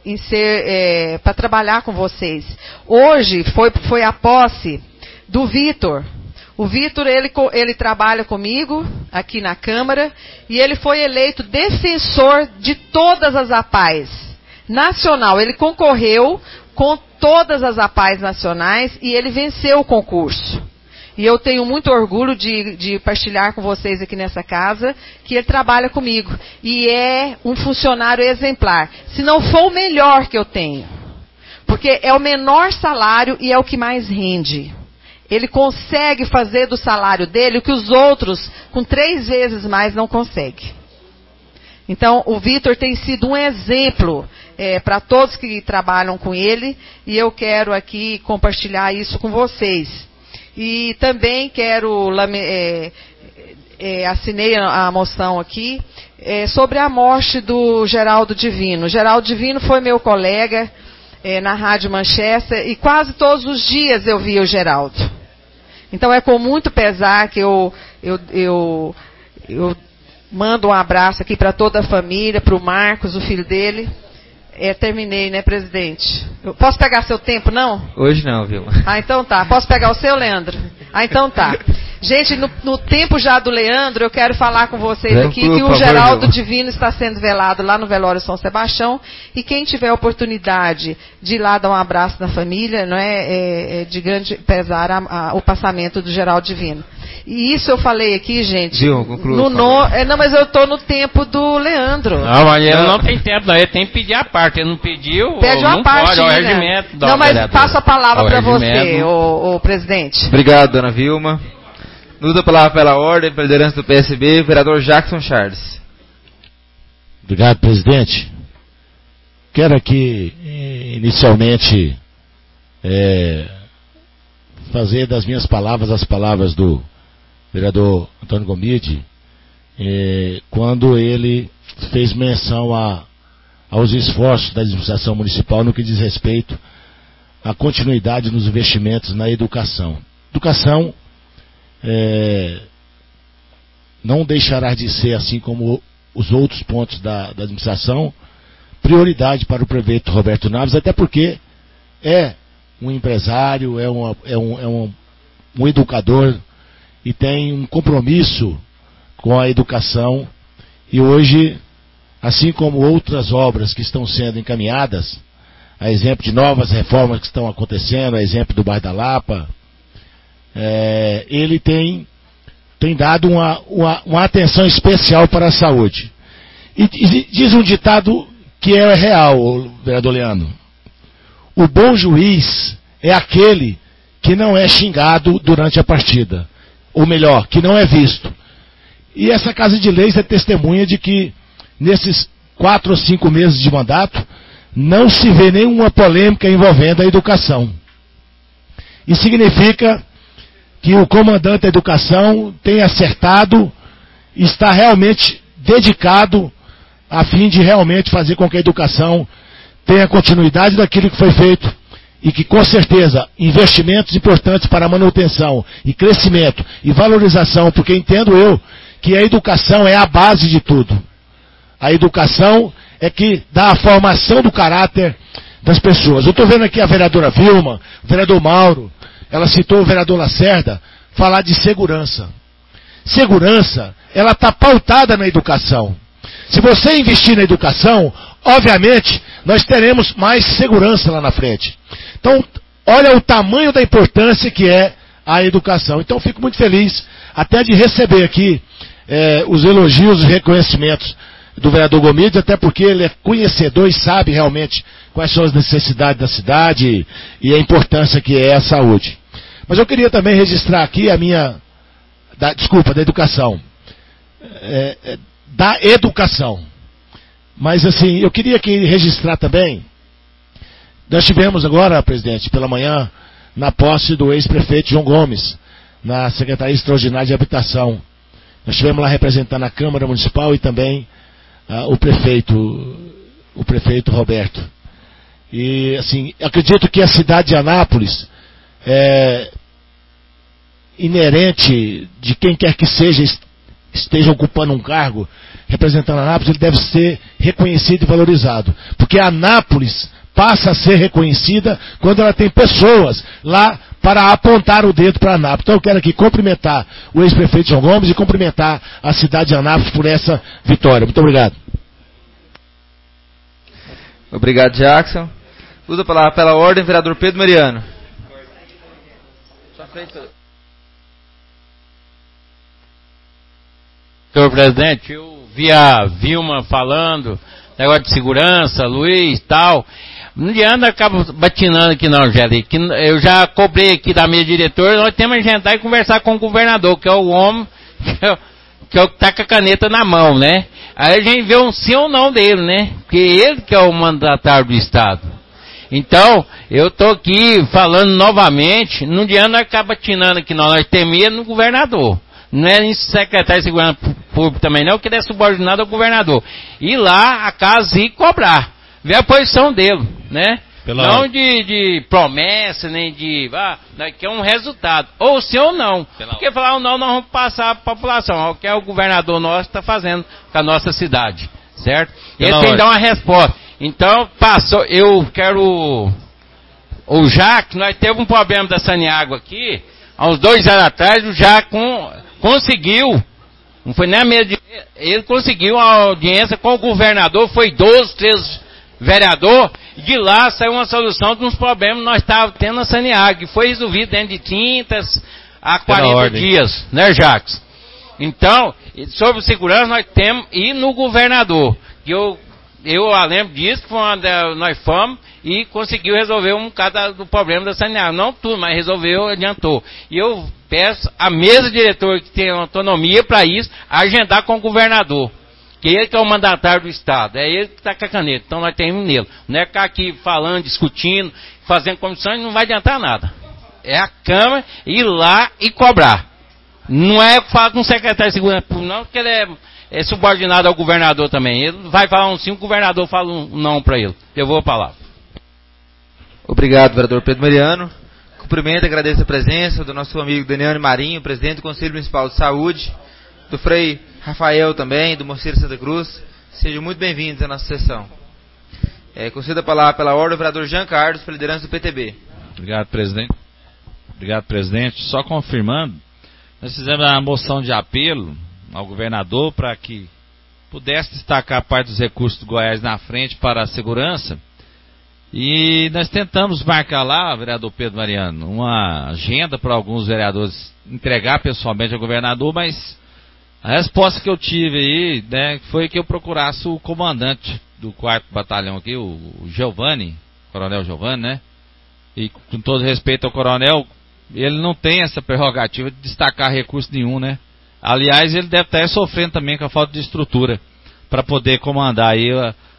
para trabalhar com vocês. Hoje foi a posse do Vitor. O Vitor, ele trabalha comigo aqui na Câmara e ele foi eleito defensor de todas as APAES nacional. Ele concorreu com todas as APAES nacionais e ele venceu o concurso. E eu tenho muito orgulho de partilhar com vocês aqui nessa casa que ele trabalha comigo. E é um funcionário exemplar. Se não for o melhor que eu tenho. Porque é o menor salário e é o que mais rende. Ele consegue fazer do salário dele o que os outros, com 3 vezes mais, não conseguem. Então, o Vitor tem sido um exemplo para todos que trabalham com ele, e eu quero aqui compartilhar isso com vocês. E também quero, assinei a moção aqui, sobre a morte do Geraldo Divino. O Geraldo Divino foi meu colega na Rádio Manchester, e quase todos os dias eu via o Geraldo. Então é com muito pesar que eu mando um abraço aqui para toda a família, para o Marcos, o filho dele. Terminei, né, presidente? Eu posso pegar seu tempo, não? Hoje não, viu? Ah, então tá. Posso pegar o seu, Leandro? Ah, então tá. Gente, no tempo já do Leandro, eu quero falar com vocês aqui que o Geraldo Divino está sendo velado lá no velório São Sebastião, e quem tiver a oportunidade de ir lá dar um abraço na família, não é de grande pesar o passamento do Geraldo Divino. E isso eu falei aqui, gente. Viu? Conclua, não, mas eu estou no tempo do Leandro. Não, mas ele não tem tempo, não. Ele tem que pedir a parte. Ele não pediu, pede uma não parte, pode, é o regimento. Não, mas passo a palavra para você, o presidente. Obrigado, dona Vilma. Usa a palavra pela ordem, pela liderança do PSB, vereador Jackson Charles. Obrigado, presidente. Quero aqui, inicialmente, fazer das minhas palavras as palavras do vereador Antônio Gomide, quando ele fez menção aos esforços da administração municipal no que diz respeito à continuidade nos investimentos na educação. Educação não deixará de ser, assim como os outros pontos da administração, prioridade para o prefeito Roberto Naves, até porque é um empresário, um educador e tem um compromisso com a educação. E hoje, assim como outras obras que estão sendo encaminhadas, a exemplo de novas reformas que estão acontecendo, a exemplo do bairro da Lapa, ele tem dado uma atenção especial para a saúde. E diz um ditado que é real, vereador Leandro. O bom juiz é aquele que não é xingado durante a partida. Ou melhor, que não é visto. E essa Casa de Leis é testemunha de que, nesses 4 ou 5 meses de mandato, não se vê nenhuma polêmica envolvendo a educação. Isso significa que o comandante da educação tem acertado, está realmente dedicado a fim de realmente fazer com que a educação tenha continuidade daquilo que foi feito e que, com certeza, investimentos importantes para a manutenção e crescimento e valorização, porque entendo eu que a educação é a base de tudo. A educação é que dá a formação do caráter das pessoas. Eu estou vendo aqui a vereadora Vilma, o vereador Mauro, ela citou o vereador Lacerda, falar de segurança. Segurança, ela está pautada na educação. Se você investir na educação, obviamente, nós teremos mais segurança lá na frente. Então, olha o tamanho da importância que é a educação. Então, fico muito feliz até de receber aqui os elogios e reconhecimentos do vereador Gomide, até porque ele é conhecedor e sabe realmente quais são as necessidades da cidade e a importância que é a saúde. Mas eu queria também registrar aqui da educação. Da educação. Mas assim, eu queria aqui registrar também, nós tivemos agora, presidente, pela manhã, na posse do ex-prefeito João Gomes, na Secretaria Extraordinária de Habitação. Nós estivemos lá representando a Câmara Municipal e também o prefeito Roberto. E assim, acredito que a cidade de Anápolis inerente de quem quer que seja esteja ocupando um cargo representando a Anápolis, ele deve ser reconhecido e valorizado. Porque a Anápolis passa a ser reconhecida quando ela tem pessoas lá para apontar o dedo para a Anápolis. Então eu quero aqui cumprimentar o ex-prefeito João Gomes e cumprimentar a cidade de Anápolis por essa vitória. Muito obrigado. Obrigado, Jackson. Usa a palavra pela ordem, vereador Pedro Mariano. Senhor presidente, eu vi a Vilma falando, negócio de segurança, Luiz e tal. Não adianta acaba batinando aqui não, Geri. Eu já cobrei aqui da minha diretora, nós temos que sentar e conversar com o governador, que é o homem que tá com a caneta na mão, né? Aí a gente vê um sim ou não dele, né? Porque ele que é o mandatário do Estado. Então, eu tô aqui falando novamente, não adianta acaba batinando aqui não, nós temos medo no governador. Não é nem secretário de Segurança Pública também não, que ele é subordinado ao governador. Ir lá, a casa e cobrar. Ver a posição dele, né? Não de promessa, nem de... que é um resultado. Ou sim ou não. Porque falar ou não, nós vamos passar a população. O que é o governador nosso está fazendo com a nossa cidade. Certo? Ele tem que dar uma resposta. Então, passou... Eu quero... O Jaque, nós teve um problema da Saniágua aqui. Há uns 2 anos atrás, o Jaque conseguiu... Não foi nem a mesma... Ele conseguiu uma audiência com o governador. Foi 12, 13... vereador, de lá saiu uma solução de uns problemas que nós estávamos tendo na Saniágua, que foi resolvido dentro de 30 a 40 dias, né, Jacques? Então, sobre segurança, nós temos ir no governador, que eu lembro disso, que foi onde nós fomos e conseguiu resolver um bocado do problema da Saniágua. Não tudo, mas resolveu, adiantou. E eu peço a mesa diretora que tem autonomia para isso, agendar com o governador. Que ele que é o mandatário do Estado, é ele que está com a caneta, então nós temos nele. Não é ficar aqui falando, discutindo, fazendo comissões, não vai adiantar nada. É a Câmara ir lá e cobrar. Não é falar com o secretário de Segurança Pública, não, porque ele é subordinado ao governador também. Ele vai falar um sim, o governador fala um não para ele. Eu vou a palavra. Obrigado, vereador Pedro Mariano. Cumprimento e agradeço a presença do nosso amigo Daniel Marinho, presidente do Conselho Municipal de Saúde, do Frei Rafael também, do Mosteiro Santa Cruz. Sejam muito bem-vindos à nossa sessão. Concedo a palavra pela ordem ao vereador Jean Carlos, pela liderança do PTB. Obrigado, presidente. Obrigado, presidente. Só confirmando, nós fizemos uma moção de apelo ao governador para que pudesse destacar parte dos recursos do Goiás na frente para a segurança. E nós tentamos marcar lá, vereador Pedro Mariano, uma agenda para alguns vereadores entregar pessoalmente ao governador, mas a resposta que eu tive aí, né, foi que eu procurasse o comandante do 4º Batalhão aqui, o Giovanni, Coronel Giovanni, né? E com todo respeito ao coronel, ele não tem essa prerrogativa de destacar recurso nenhum, né? Aliás, ele deve estar sofrendo também com a falta de estrutura para poder comandar aí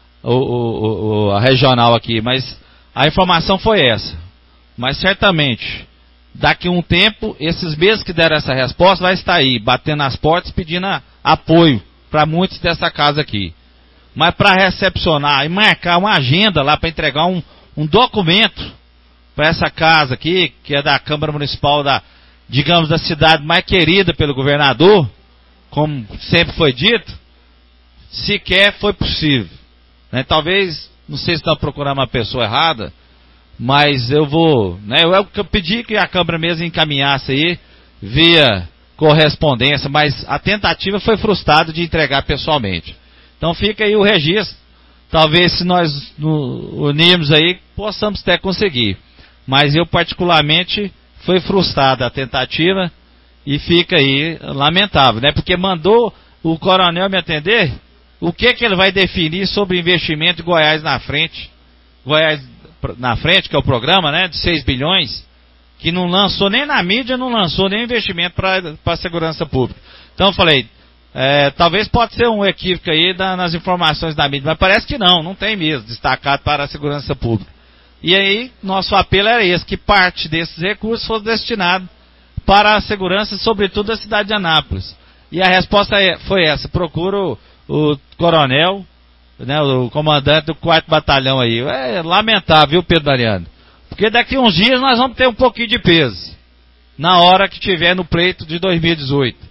a regional aqui. Mas a informação foi essa. Mas certamente, daqui a um tempo, esses mesmos que deram essa resposta vai estar aí, batendo nas portas, pedindo apoio para muitos dessa casa aqui. Mas para recepcionar e marcar uma agenda lá para entregar um documento para essa casa aqui, que é da Câmara Municipal digamos, da cidade mais querida pelo governador, como sempre foi dito, sequer foi possível. Né? Talvez, não sei se está procurando uma pessoa errada, mas eu vou, né, eu pedi que a Câmara mesmo encaminhasse aí, via correspondência, mas a tentativa foi frustrada de entregar pessoalmente. Então fica aí o registro, talvez se nós unirmos aí, possamos até conseguir. Mas eu particularmente, foi frustrada a tentativa e fica aí lamentável, né? Porque mandou o coronel me atender, o que ele vai definir sobre investimento de Goiás na frente, que é o programa, né, de 6 bilhões, que não lançou nem na mídia, não lançou nem investimento para a segurança pública. Então eu falei, talvez pode ser um equívoco aí nas informações da mídia, mas parece que não tem mesmo destacado para a segurança pública. E aí, nosso apelo era esse, que parte desses recursos fosse destinado para a segurança, sobretudo da cidade de Anápolis. E a resposta foi essa, procuro o coronel, né, o comandante do 4º Batalhão aí. É lamentável, viu, Pedro Mariano? Porque daqui a uns dias nós vamos ter um pouquinho de peso, na hora que tiver no pleito de 2018.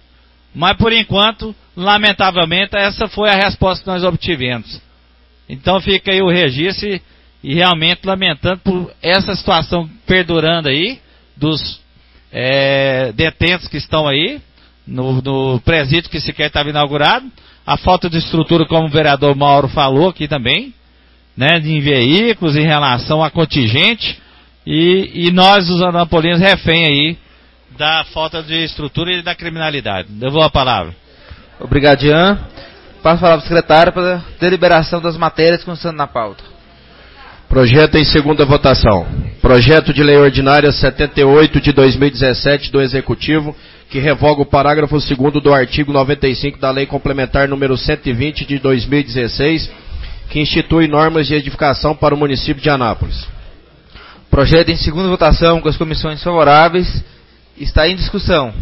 Mas, por enquanto, lamentavelmente, essa foi a resposta que nós obtivemos. Então fica aí o registro e realmente lamentando por essa situação perdurando aí, dos detentos que estão aí, no presídio que sequer estava inaugurado, a falta de estrutura, como o vereador Mauro falou aqui também, né, em veículos, em relação a contingente, e nós, os anapolinos, refém aí da falta de estrutura e da criminalidade. Devolvo a palavra. Obrigado, Jean. Passo a palavra ao secretário para a deliberação das matérias constando na pauta. Projeto em segunda votação. Projeto de Lei Ordinária 78 de 2017 do Executivo, que revoga o parágrafo 2º do artigo 95 da Lei Complementar número 120 de 2016, que institui normas de edificação para o município de Anápolis. Projeto em segunda votação com as comissões favoráveis. Está em discussão.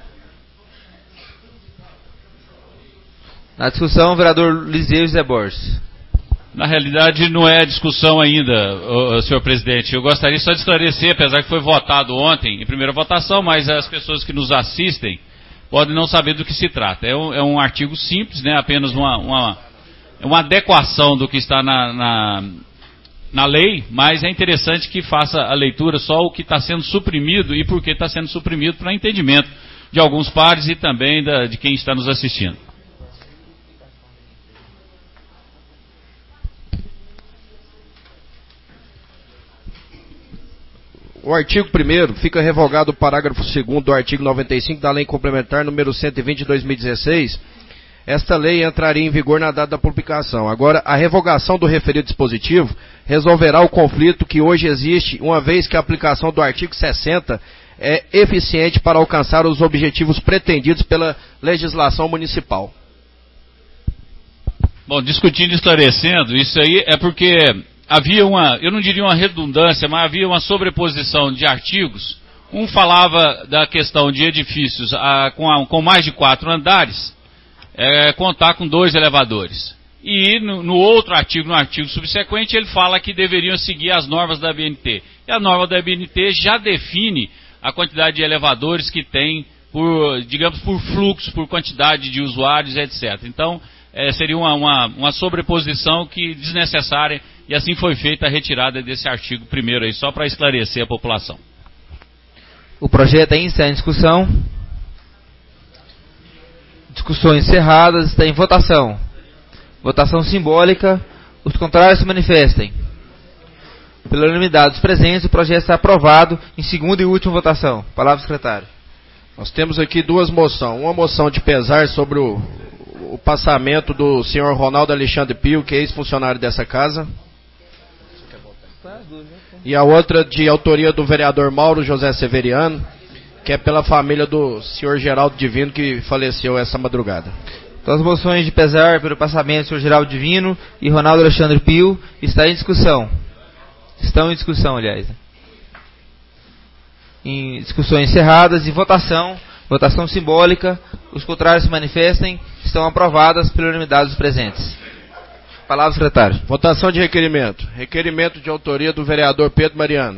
Na discussão, o vereador Liseu José Borges. Na realidade, não é discussão ainda, senhor presidente. Eu gostaria só de esclarecer, apesar que foi votado ontem em primeira votação, mas as pessoas que nos assistem podem não saber do que se trata. É um artigo simples, né? Apenas uma adequação do que está na lei, mas é interessante que faça a leitura só o que está sendo suprimido e por que está sendo suprimido, para entendimento de alguns pares e também de quem está nos assistindo. O artigo 1º fica revogado o parágrafo 2º do artigo 95 da Lei Complementar número 120 de 2016. Esta lei entraria em vigor na data da publicação. Agora, a revogação do referido dispositivo resolverá o conflito que hoje existe, uma vez que a aplicação do artigo 60 é eficiente para alcançar os objetivos pretendidos pela legislação municipal. Bom, discutindo e esclarecendo, isso aí é porque havia eu não diria uma redundância, mas havia uma sobreposição de artigos. Um falava da questão de edifícios com mais de 4 andares, contar com 2 elevadores. E no outro artigo, no artigo subsequente, ele fala que deveriam seguir as normas da ABNT. E a norma da ABNT já define a quantidade de elevadores que tem, digamos, por fluxo, por quantidade de usuários, etc. Então, seria uma sobreposição desnecessária, e assim foi feita a retirada desse artigo 1º aí, só para esclarecer a população. O projeto ainda está em discussão. Discussões encerradas, está em votação. Votação simbólica. Os contrários se manifestem. Pela unanimidade dos presentes, o projeto está aprovado em segunda e última votação. Palavra, secretário. Nós temos aqui 2 moções. Uma moção de pesar sobre o passamento do senhor Ronaldo Alexandre Pio, que é ex-funcionário dessa casa. E a outra de autoria do vereador Mauro José Severiano, que é pela família do senhor Geraldo Divino, que faleceu essa madrugada. Então, as moções de pesar pelo passamento do senhor Geraldo Divino e Ronaldo Alexandre Pio está em discussão. Estão em discussão, aliás. Em discussões encerradas e votação. Votação simbólica. Os contrários se manifestem. Estão aprovadas pela unanimidade dos presentes. Palavra, secretário. Votação de requerimento. Requerimento de autoria do vereador Pedro Mariano.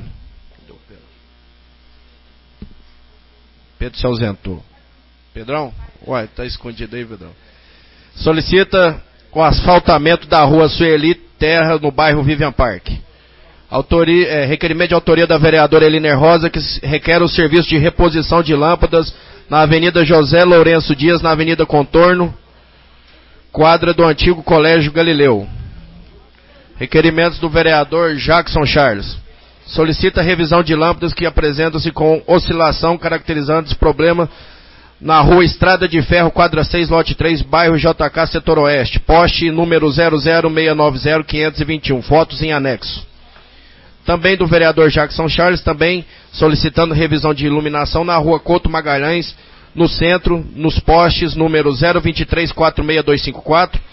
Pedro se ausentou. Pedrão? Uai, tá escondido aí, Pedrão. Solicita o asfaltamento da rua Sueli Terra, no bairro Vivian Park. Requerimento de autoria da vereadora Eliner Rosa, que requer o serviço de reposição de lâmpadas na Avenida José Lourenço Dias, na Avenida Contorno, quadra do antigo Colégio Galileu. Requerimentos do vereador Jackson Charles. Solicita revisão de lâmpadas que apresentam-se com oscilação, caracterizando esse problema na rua Estrada de Ferro, quadra 6, lote 3, bairro JK, setor oeste. Poste número 00690-521. Fotos em anexo. Também do vereador Jackson Charles, também solicitando revisão de iluminação na rua Couto Magalhães, no centro, nos postes número 023-46254,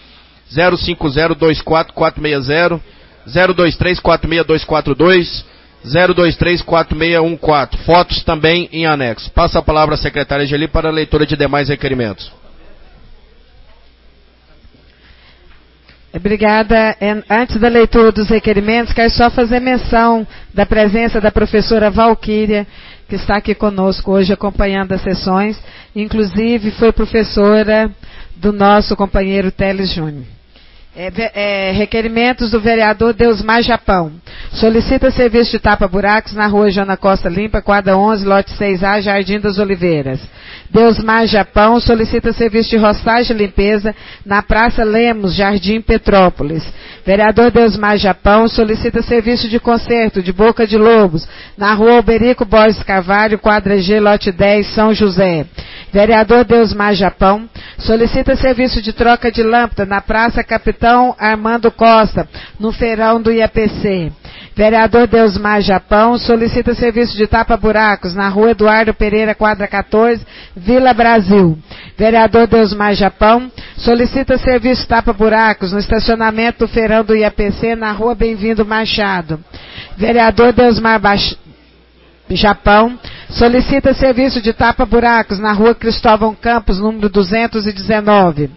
050-24460, 023-46242, 023-4614. Fotos também em anexo. Passa a palavra à secretária Geli para a leitura de demais requerimentos. Obrigada. Antes da leitura dos requerimentos, quero só fazer menção da presença da professora Valquíria, que está aqui conosco hoje acompanhando as sessões. Inclusive, foi professora do nosso companheiro Teles Júnior. Requerimentos do vereador Deusmar Japão. Solicita serviço de tapa-buracos na rua Joana Costa Limpa, quadra 11, lote 6A, Jardim das Oliveiras. Deusmar Japão solicita serviço de roçagem e limpeza na Praça Lemos, Jardim Petrópolis. Vereador Deusmar Japão solicita serviço de conserto de Boca de Lobos na rua Alberico Borges Carvalho, quadra G, lote 10, São José. Vereador Deusmar Japão solicita serviço de troca de lâmpada na Praça Capitão Armando Costa, no feirão do IAPC. Vereador Deusmar Japão solicita serviço de tapa-buracos na rua Eduardo Pereira, quadra 14, Vila Brasil. Vereador Deusmar Japão solicita serviço de tapa-buracos no estacionamento do feirão do IAPC na rua Bem-vindo Machado. Vereador Deusmar Japão solicita serviço de tapa-buracos na rua Cristóvão Campos, número 219.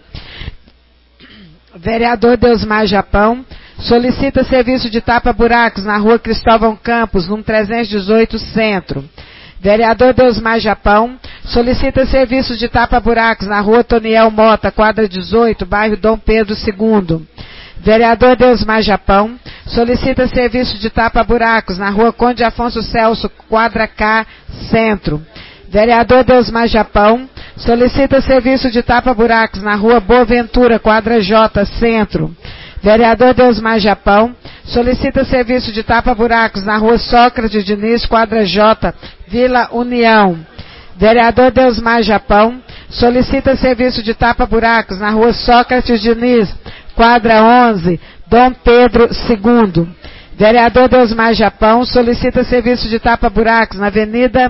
Vereador Deusmar Japão solicita serviço de tapa-buracos na rua Cristóvão Campos, número 318, Centro. Vereador Deusmar Japão solicita serviço de tapa-buracos na rua Toniel Mota, quadra 18, bairro Dom Pedro II. Vereador Deusmar Japão solicita serviço de tapa-buracos na rua Conde Afonso Celso, quadra K, Centro. Vereador Deusmar Japão solicita serviço de tapa-buracos na rua Boaventura, quadra J, Centro. Vereador Deusmar Japão solicita serviço de tapa-buracos na rua Sócrates Diniz, quadra J, Vila União. Vereador Deusmar Japão solicita serviço de tapa-buracos na rua Sócrates Diniz, quadra 11, Dom Pedro II. Vereador Deusmar Japão solicita serviço de tapa-buracos na Avenida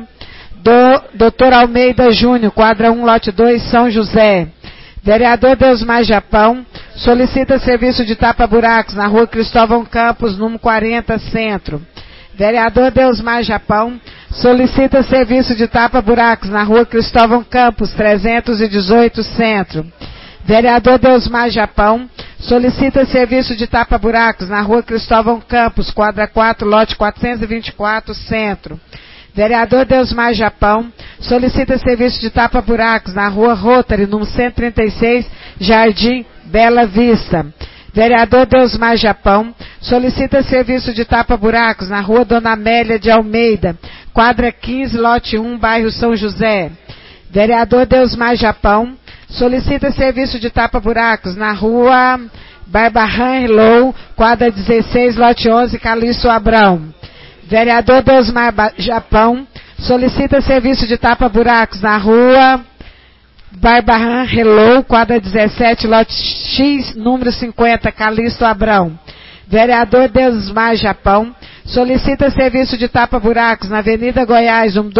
Dr. Almeida Júnior, quadra 1, lote 2, São José. Vereador Deusmar Japão solicita serviço de tapa-buracos na rua Cristóvão Campos, número 40, Centro. Vereador Deusmar Japão solicita serviço de tapa-buracos na rua Cristóvão Campos, 318, Centro. Vereador Deusmar Japão solicita serviço de tapa-buracos na rua Cristóvão Campos, quadra 4, lote 424, Centro. Vereador Deusmar Japão solicita serviço de tapa-buracos na rua Rotary, número 136, Jardim Bela Vista. Vereador Deusmar Japão solicita serviço de tapa-buracos na rua Dona Amélia de Almeida, quadra 15, lote 1, bairro São José. Vereador Deusmar Japão solicita serviço de tapa-buracos na rua Barbarran Low, quadra 16, lote 11, Calixto Abrão. Vereador Deusmar Japão solicita serviço de tapa-buracos na rua Barbarran Hello, quadra 17, lote X, número 50, Calixto Abrão. Vereador Deusmar Japão solicita serviço de tapa-buracos na Avenida Goiás, número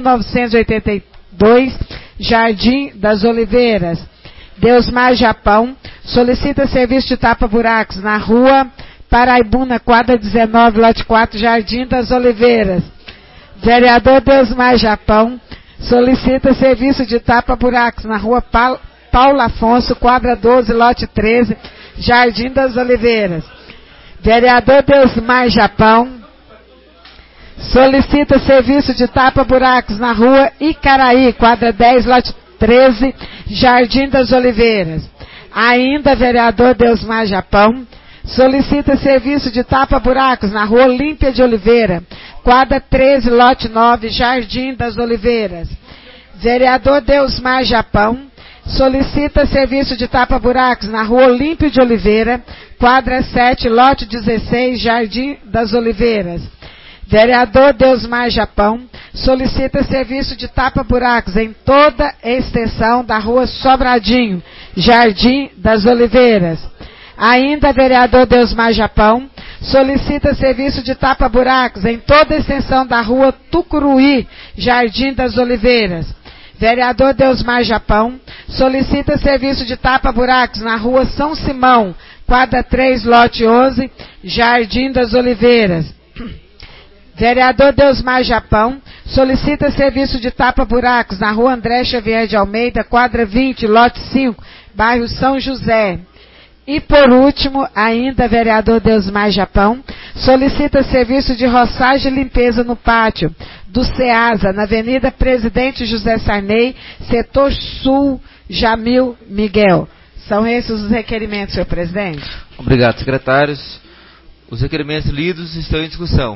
2982, Jardim das Oliveiras. Deusmar Japão solicita serviço de tapa-buracos na rua Paraibuna, quadra 19, lote 4, Jardim das Oliveiras. Vereador Deusmar Japão solicita serviço de tapa-buracos na rua Paulo Afonso, quadra 12, lote 13, Jardim das Oliveiras. Vereador Deusmar Japão solicita serviço de tapa-buracos na rua Icaraí, quadra 10, lote 13, Jardim das Oliveiras. Ainda, vereador Deusmar Japão solicita serviço de tapa-buracos na rua Olímpia de Oliveira, quadra 13, lote 9, Jardim das Oliveiras. Vereador Deusmar Japão solicita serviço de tapa-buracos na rua Olímpia de Oliveira, quadra 7, lote 16, Jardim das Oliveiras. Vereador Deusmar Japão solicita serviço de tapa-buracos em toda a extensão da rua Sobradinho, Jardim das Oliveiras. Ainda, vereador Deusmar Japão solicita serviço de tapa-buracos em toda a extensão da rua Tucuruí, Jardim das Oliveiras. Vereador Deusmar Japão solicita serviço de tapa-buracos na rua São Simão, quadra 3, lote 11, Jardim das Oliveiras. Vereador Deusmar Japão solicita serviço de tapa-buracos na rua André Xavier de Almeida, quadra 20, lote 5, bairro São José. E por último, ainda vereador Deusmar Japão solicita serviço de roçagem e limpeza no pátio do SEASA, na Avenida Presidente José Sarney, setor sul, Jamil Miguel. São esses os requerimentos, senhor presidente. Obrigado, secretários. Os requerimentos lidos estão em discussão.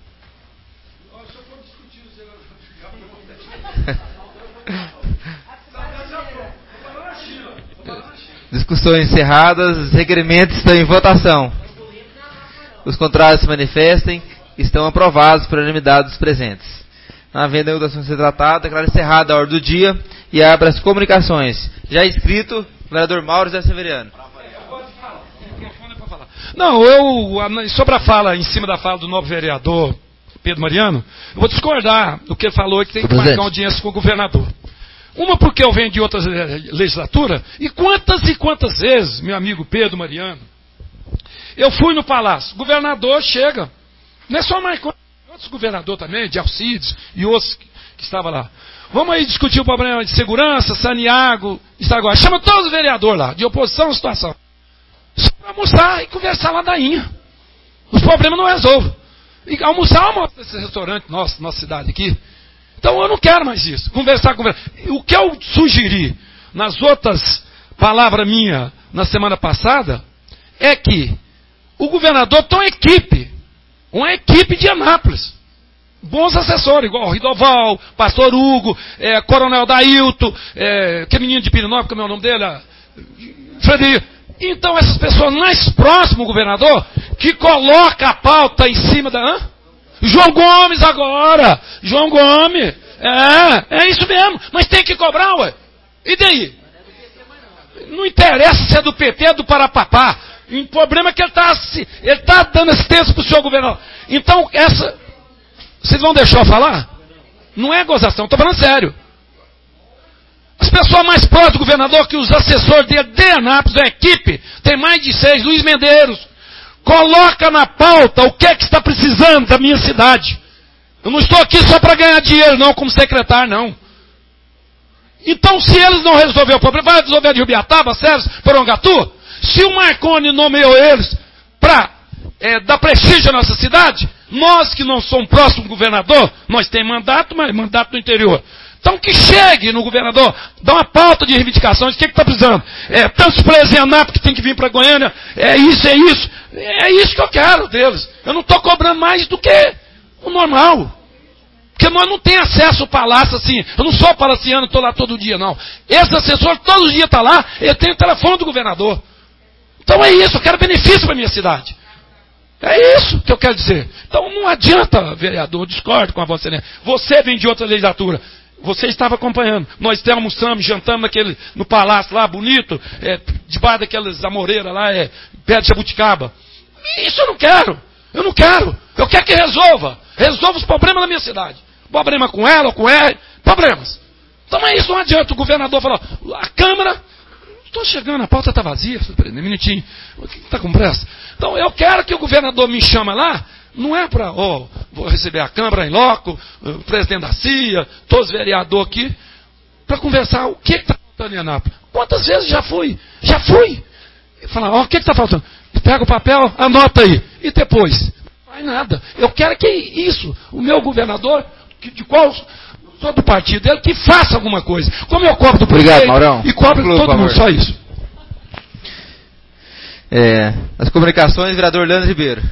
Discussões encerradas, os requerimentos estão em votação. Os contrários se manifestem, estão aprovados por unanimidade dos presentes. Não havendo nenhuma votação a ser tratada, declaro encerrada a ordem do dia e abro as comunicações. Já inscrito, o vereador Mauro José Severiano. Não, sobre a fala, em cima da fala do novo vereador Pedro Mariano, eu vou discordar do que ele falou, que tem que marcar uma audiência com o governador. Uma porque eu venho de outra legislatura, e quantas vezes, meu amigo Pedro Mariano, eu fui no palácio, o governador chega, não é só Marconi, outros governadores também, de Alcides e outros que estavam lá. Vamos aí discutir o problema de segurança, Saniago, Estaguá. Chama todos os vereadores lá, de oposição à situação. Só para almoçar e conversar lá daí. Os problemas não resolvem. E almoçar nesse restaurante nossa cidade aqui. Então eu não quero mais isso. Conversar. O que eu sugeri nas outras palavras minhas na semana passada é que o governador tem uma equipe de Anápolis. Bons assessores, igual o Ridoval, Pastor Hugo, Coronel Dailton, que é menino de Pirinópolis, como é o nome dele? Frederico. Então essas pessoas mais próximas ao governador, que coloca a pauta em cima da... João Gomes agora! João Gomes! É isso mesmo, mas tem que cobrar, ué. E daí? Não interessa se é do PT ou do Parapapá. O problema é que ele está dando assistência para o senhor governador. Então, vocês vão deixar eu falar? Não é gozação, estou falando sério. As pessoas mais próximas do governador, que os assessores dele, de Anápolis, da equipe, tem mais de 6, Luiz Medeiros, coloca na pauta o que é que está precisando da minha cidade. Eu não estou aqui só para ganhar dinheiro, não, como secretário, não. Então, se eles não resolverem o problema, vai resolver de Ubiataba, Sérgio, Porongatu? Se o Marconi nomeou eles para dar prestígio à nossa cidade, nós que não somos próximos do governador, nós temos mandato, mas mandato no interior. Então que chegue no governador, dá uma pauta de reivindicações, o que está precisando? Tantos presos em Anápolis que tem que vir para Goiânia, é isso. É isso que eu quero deles. Eu não estou cobrando mais do que o normal. Porque nós não temos acesso ao palácio assim. Eu não sou palaciano, estou lá todo dia, não. Esse assessor todos os dias está lá, ele tem o telefone do governador. Então é isso, eu quero benefício para a minha cidade. É isso que eu quero dizer. Então não adianta, vereador, discordo com a Vossa Excelência. Você vem de outra legislatura. Você estava acompanhando. Nós almoçamos, jantamos no palácio lá, bonito, debaixo daquelas amoreiras lá, perto de Jabuticaba. Isso eu não quero. Eu quero que resolva os problemas da minha cidade. Problema com ela ou com ele, problemas. Então é isso, não adianta o governador falar, a Câmara, estou chegando, a pauta está vazia, um minutinho, está com pressa. Então eu quero que o governador me chame lá, não é para, vou receber a Câmara em loco, o presidente da CIA, todos os vereadores aqui, para conversar o que está faltando em Anápolis. Quantas vezes já fui? Falar, o que está faltando? Pega o papel, anota aí. E depois? Não faz nada. Eu quero que isso, o meu governador, de qual sou do partido dele, que faça alguma coisa. Como eu cobro do prefeito e cobro de todo mundo, só isso. As comunicações, vereador Leandro Ribeiro.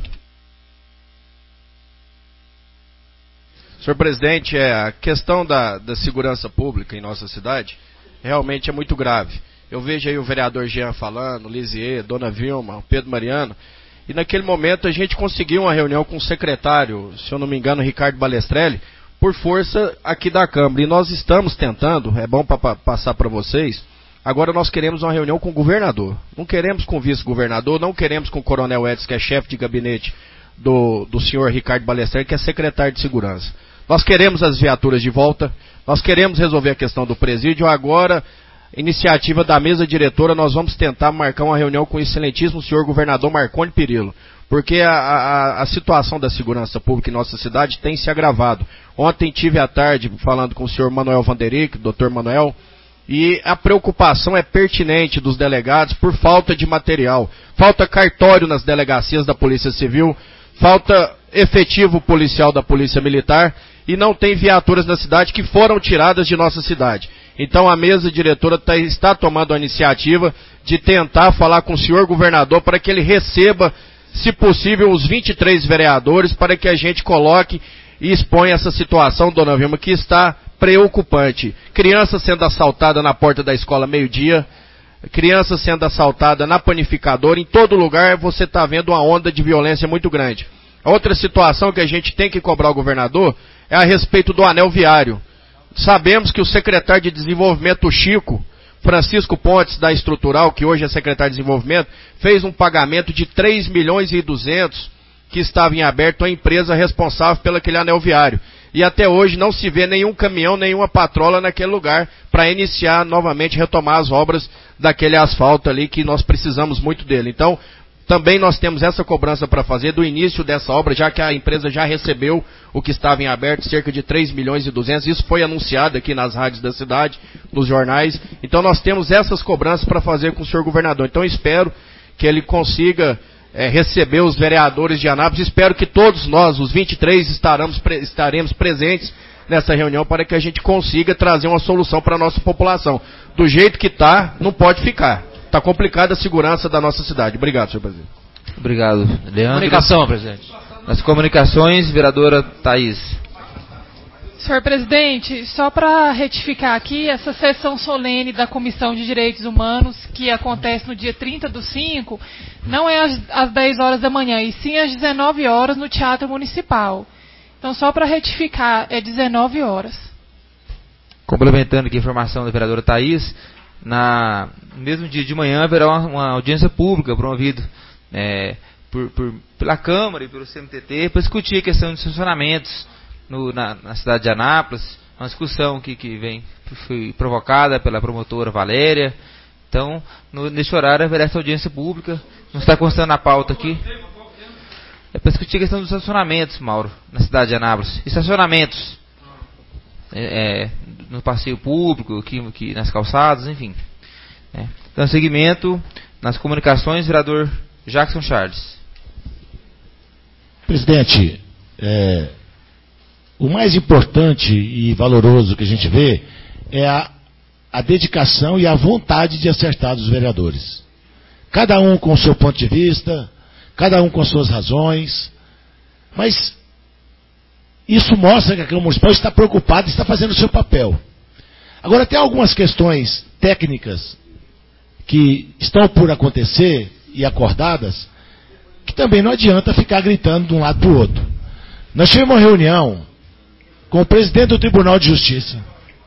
Senhor presidente, a questão da segurança pública em nossa cidade realmente é muito grave. Eu vejo aí o vereador Jean falando, Lisier, Dona Vilma, Pedro Mariano, e naquele momento a gente conseguiu uma reunião com o secretário, se eu não me engano, Ricardo Balestrelli, por força aqui da Câmara. E nós estamos tentando, é bom passar para vocês, agora nós queremos uma reunião com o governador. Não queremos com o vice-governador, não queremos com o coronel Edson, que é chefe de gabinete do senhor Ricardo Balestrelli, que é secretário de segurança. Nós queremos as viaturas de volta, nós queremos resolver a questão do presídio. Agora, iniciativa da mesa diretora, nós vamos tentar marcar uma reunião com o excelentíssimo senhor governador Marconi Perillo, porque a situação da segurança pública em nossa cidade tem se agravado. Ontem tive à tarde falando com o senhor Manuel Vanderick, doutor Manuel, E a preocupação é pertinente dos delegados por falta de material. Falta cartório nas delegacias da Polícia Civil, falta efetivo policial da Polícia Militar e não tem viaturas na cidade que foram tiradas de nossa cidade. Então a mesa diretora está tomando a iniciativa de tentar falar com o senhor governador para que ele receba, se possível, os 23 vereadores para que a gente coloque e exponha essa situação, dona Vilma, que está preocupante. Criança sendo assaltada na porta da escola meio-dia, criança sendo assaltada na panificadora, em todo lugar você está vendo uma onda de violência muito grande. A outra situação que a gente tem que cobrar o governador é a respeito do anel viário. Sabemos que o secretário de Desenvolvimento, Chico, Francisco Pontes, da Estrutural, que hoje é secretário de Desenvolvimento, fez um pagamento de 3 milhões e 200 que estava em aberto à empresa responsável pelo aquele anel viário. E até hoje não se vê nenhum caminhão, nenhuma patrola naquele lugar para iniciar novamente, retomar as obras daquele asfalto ali que nós precisamos muito dele. Então, também nós temos essa cobrança para fazer do início dessa obra, já que a empresa já recebeu o que estava em aberto, cerca de 3 milhões e 200. Isso foi anunciado aqui nas rádios da cidade, nos jornais. Então nós temos essas cobranças para fazer com o senhor governador. Então espero que ele consiga receber os vereadores de Anápolis. Espero que todos nós, os 23, estaremos presentes nessa reunião para que a gente consiga trazer uma solução para a nossa população. Do jeito que está, não pode ficar. Está complicada a segurança da nossa cidade. Obrigado, senhor presidente. Obrigado, Leandro. Comunicação, presidente. Nas comunicações, vereadora Thaís. Senhor presidente, só para retificar aqui, essa sessão solene da Comissão de Direitos Humanos, que acontece no dia 30/5, não é às 10 horas da manhã, e sim às 19 horas no Teatro Municipal. Então, só para retificar, é 19 horas. Complementando aqui a informação da vereadora Thaís, no mesmo dia de manhã haverá uma audiência pública promovida pela Câmara e pelo CMTT para discutir a questão de estacionamentos na cidade de Anápolis, uma discussão que foi provocada pela promotora Valéria. Então, nesse horário haverá essa audiência pública, não está constando na pauta aqui. É para discutir a questão dos estacionamentos, Mauro, na cidade de Anápolis. Estacionamentos no passeio público, aqui nas calçadas, enfim. Então, segmento nas comunicações, vereador Jackson Charles. Presidente, o mais importante e valoroso que a gente vê é a dedicação e a vontade de acertar dos vereadores. Cada um com o seu ponto de vista, cada um com as suas razões, mas isso mostra que a Câmara Municipal está preocupada e está fazendo o seu papel. Agora, tem algumas questões técnicas que estão por acontecer e acordadas, que também não adianta ficar gritando de um lado para o outro. Nós tivemos uma reunião com o presidente do Tribunal de Justiça,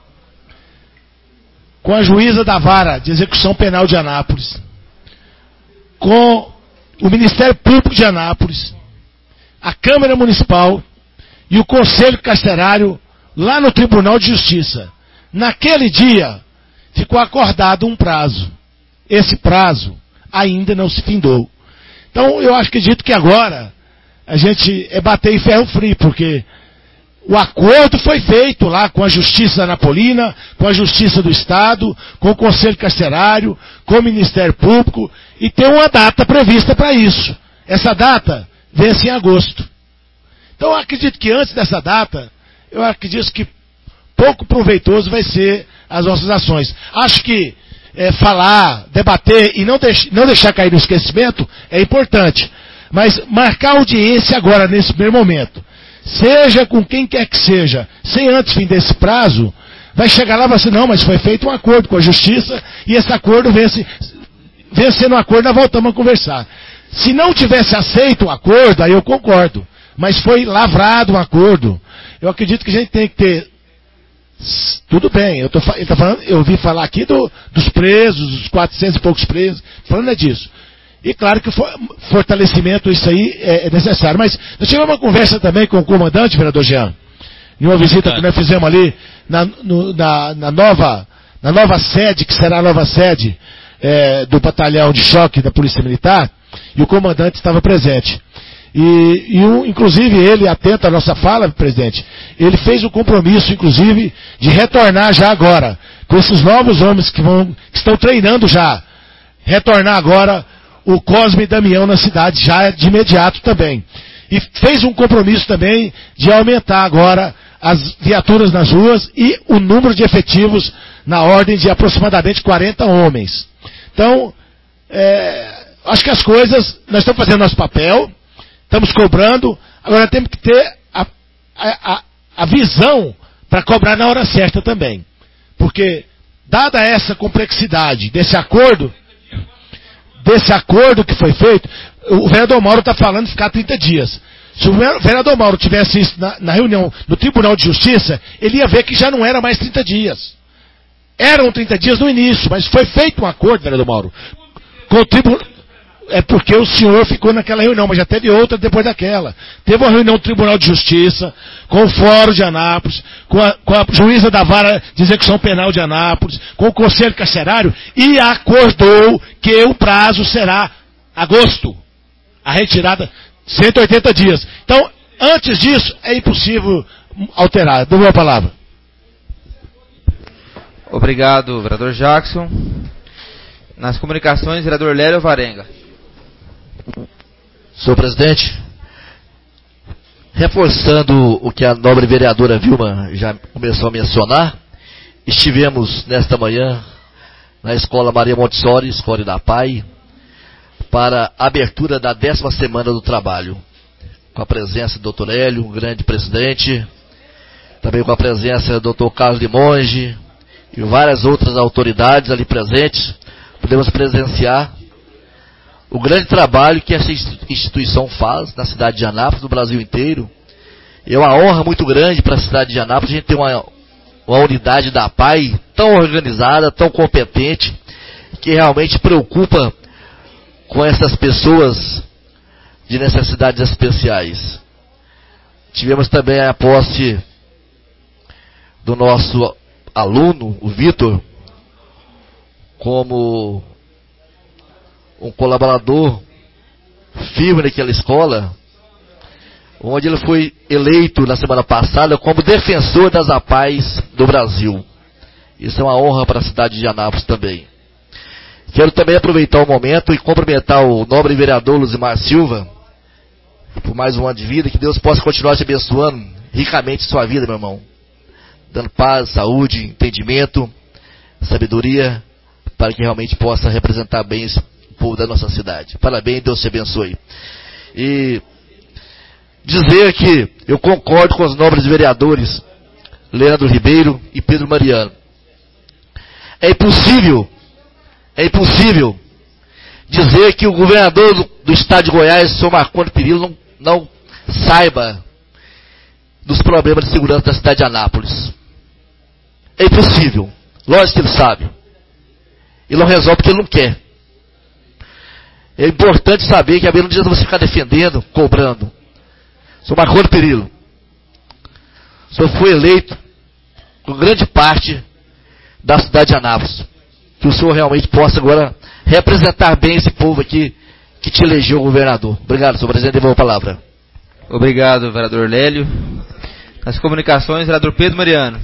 com a juíza da Vara de Execução Penal de Anápolis, com o Ministério Público de Anápolis, a Câmara Municipal e o Conselho Carcerário lá no Tribunal de Justiça. Naquele dia, ficou acordado um prazo. Esse prazo ainda não se findou. Então, eu acredito que agora a gente bater em ferro frio, porque o acordo foi feito lá com a Justiça Anapolina, com a Justiça do Estado, com o Conselho Carcerário, com o Ministério Público, e tem uma data prevista para isso. Essa data vence em agosto. Então, eu acredito que antes dessa data, eu acredito que pouco proveitoso vai ser as nossas ações. Acho que falar, debater e não deixar cair no esquecimento é importante. Mas marcar audiência agora, nesse primeiro momento, seja com quem quer que seja, sem antes fim desse prazo, vai chegar lá e vai dizer, não, mas foi feito um acordo com a Justiça e esse acordo vencendo o acordo, nós voltamos a conversar. Se não tivesse aceito o acordo, aí eu concordo. Mas foi lavrado um acordo. Eu acredito que a gente tem que ter... Tudo bem, eu ouvi falar aqui dos presos, dos 400 e poucos presos, falando disso. E claro que fortalecimento, isso aí é necessário. Mas nós tivemos uma conversa também com o comandante, vereador Jean, em uma visita que nós fizemos ali na nova sede, que será a nova sede do batalhão de choque da Polícia Militar, e o comandante estava presente. Inclusive ele, atento à nossa fala, presidente, ele fez o compromisso, inclusive, de retornar já agora, com esses novos homens que estão treinando já, retornar agora o Cosme e Damião na cidade, já de imediato também. E fez um compromisso também de aumentar agora as viaturas nas ruas e o número de efetivos na ordem de aproximadamente 40 homens. Então, acho que as coisas, nós estamos fazendo nosso papel, estamos cobrando, agora temos que ter a visão para cobrar na hora certa também. Porque, dada essa complexidade desse acordo que foi feito, o vereador Mauro está falando de ficar 30 dias. Se o vereador Mauro tivesse isso na reunião no Tribunal de Justiça, ele ia ver que já não era mais 30 dias. Eram 30 dias no início, mas foi feito um acordo, vereador Mauro, com o Tribunal. É porque o senhor ficou naquela reunião, mas já teve outra depois daquela. Teve uma reunião no Tribunal de Justiça, com o Fórum de Anápolis, com a juíza da Vara de Execução Penal de Anápolis, com o Conselho Carcerário, e acordou que o prazo será agosto. A retirada, 180 dias. Então, antes disso, é impossível alterar. Dou a palavra. Obrigado, vereador Jackson. Nas comunicações, vereador Lélio Varenga. Senhor presidente, reforçando o que a nobre vereadora Vilma já começou a mencionar, estivemos nesta manhã na Escola Maria Montessori, Escola da PAI, para a abertura da 10ª semana do trabalho, com a presença do Dr. Hélio, um grande presidente, também com a presença do Dr. Carlos Limonge e várias outras autoridades ali presentes. Podemos presenciar o grande trabalho que essa instituição faz na cidade de Anápolis, no Brasil inteiro. É uma honra muito grande para a cidade de Anápolis a gente ter uma unidade da PAI tão organizada, tão competente, que realmente preocupa com essas pessoas de necessidades especiais. Tivemos também a posse do nosso aluno, o Vitor, como um colaborador firme naquela escola, onde ele foi eleito na semana passada como defensor das APAES do Brasil. Isso é uma honra para a cidade de Anápolis também. Quero também aproveitar o momento e cumprimentar o nobre vereador Luzimar Silva por mais um ano de vida. Que Deus possa continuar te abençoando ricamente sua vida, meu irmão, dando paz, saúde, entendimento, sabedoria, para que realmente possa representar bem esse povo da nossa cidade. Parabéns, Deus te abençoe. E dizer que eu concordo com os nobres vereadores Leandro Ribeiro e Pedro Mariano. É impossível dizer que o governador do estado de Goiás, senhor Marcondes Perillo, não saiba dos problemas de segurança da cidade de Anápolis. É impossível. Lógico que ele sabe. Ele não resolve porque ele não quer. É importante saber que a não adianta você ficar defendendo, cobrando. Senhor Marcondes Perillo, o senhor foi eleito com grande parte da cidade de Anápolis. Que o senhor realmente possa agora representar bem esse povo aqui que te elegeu governador. Obrigado, senhor presidente, devolvo a palavra. Obrigado, vereador Lélio. Nas comunicações, vereador Pedro Mariano.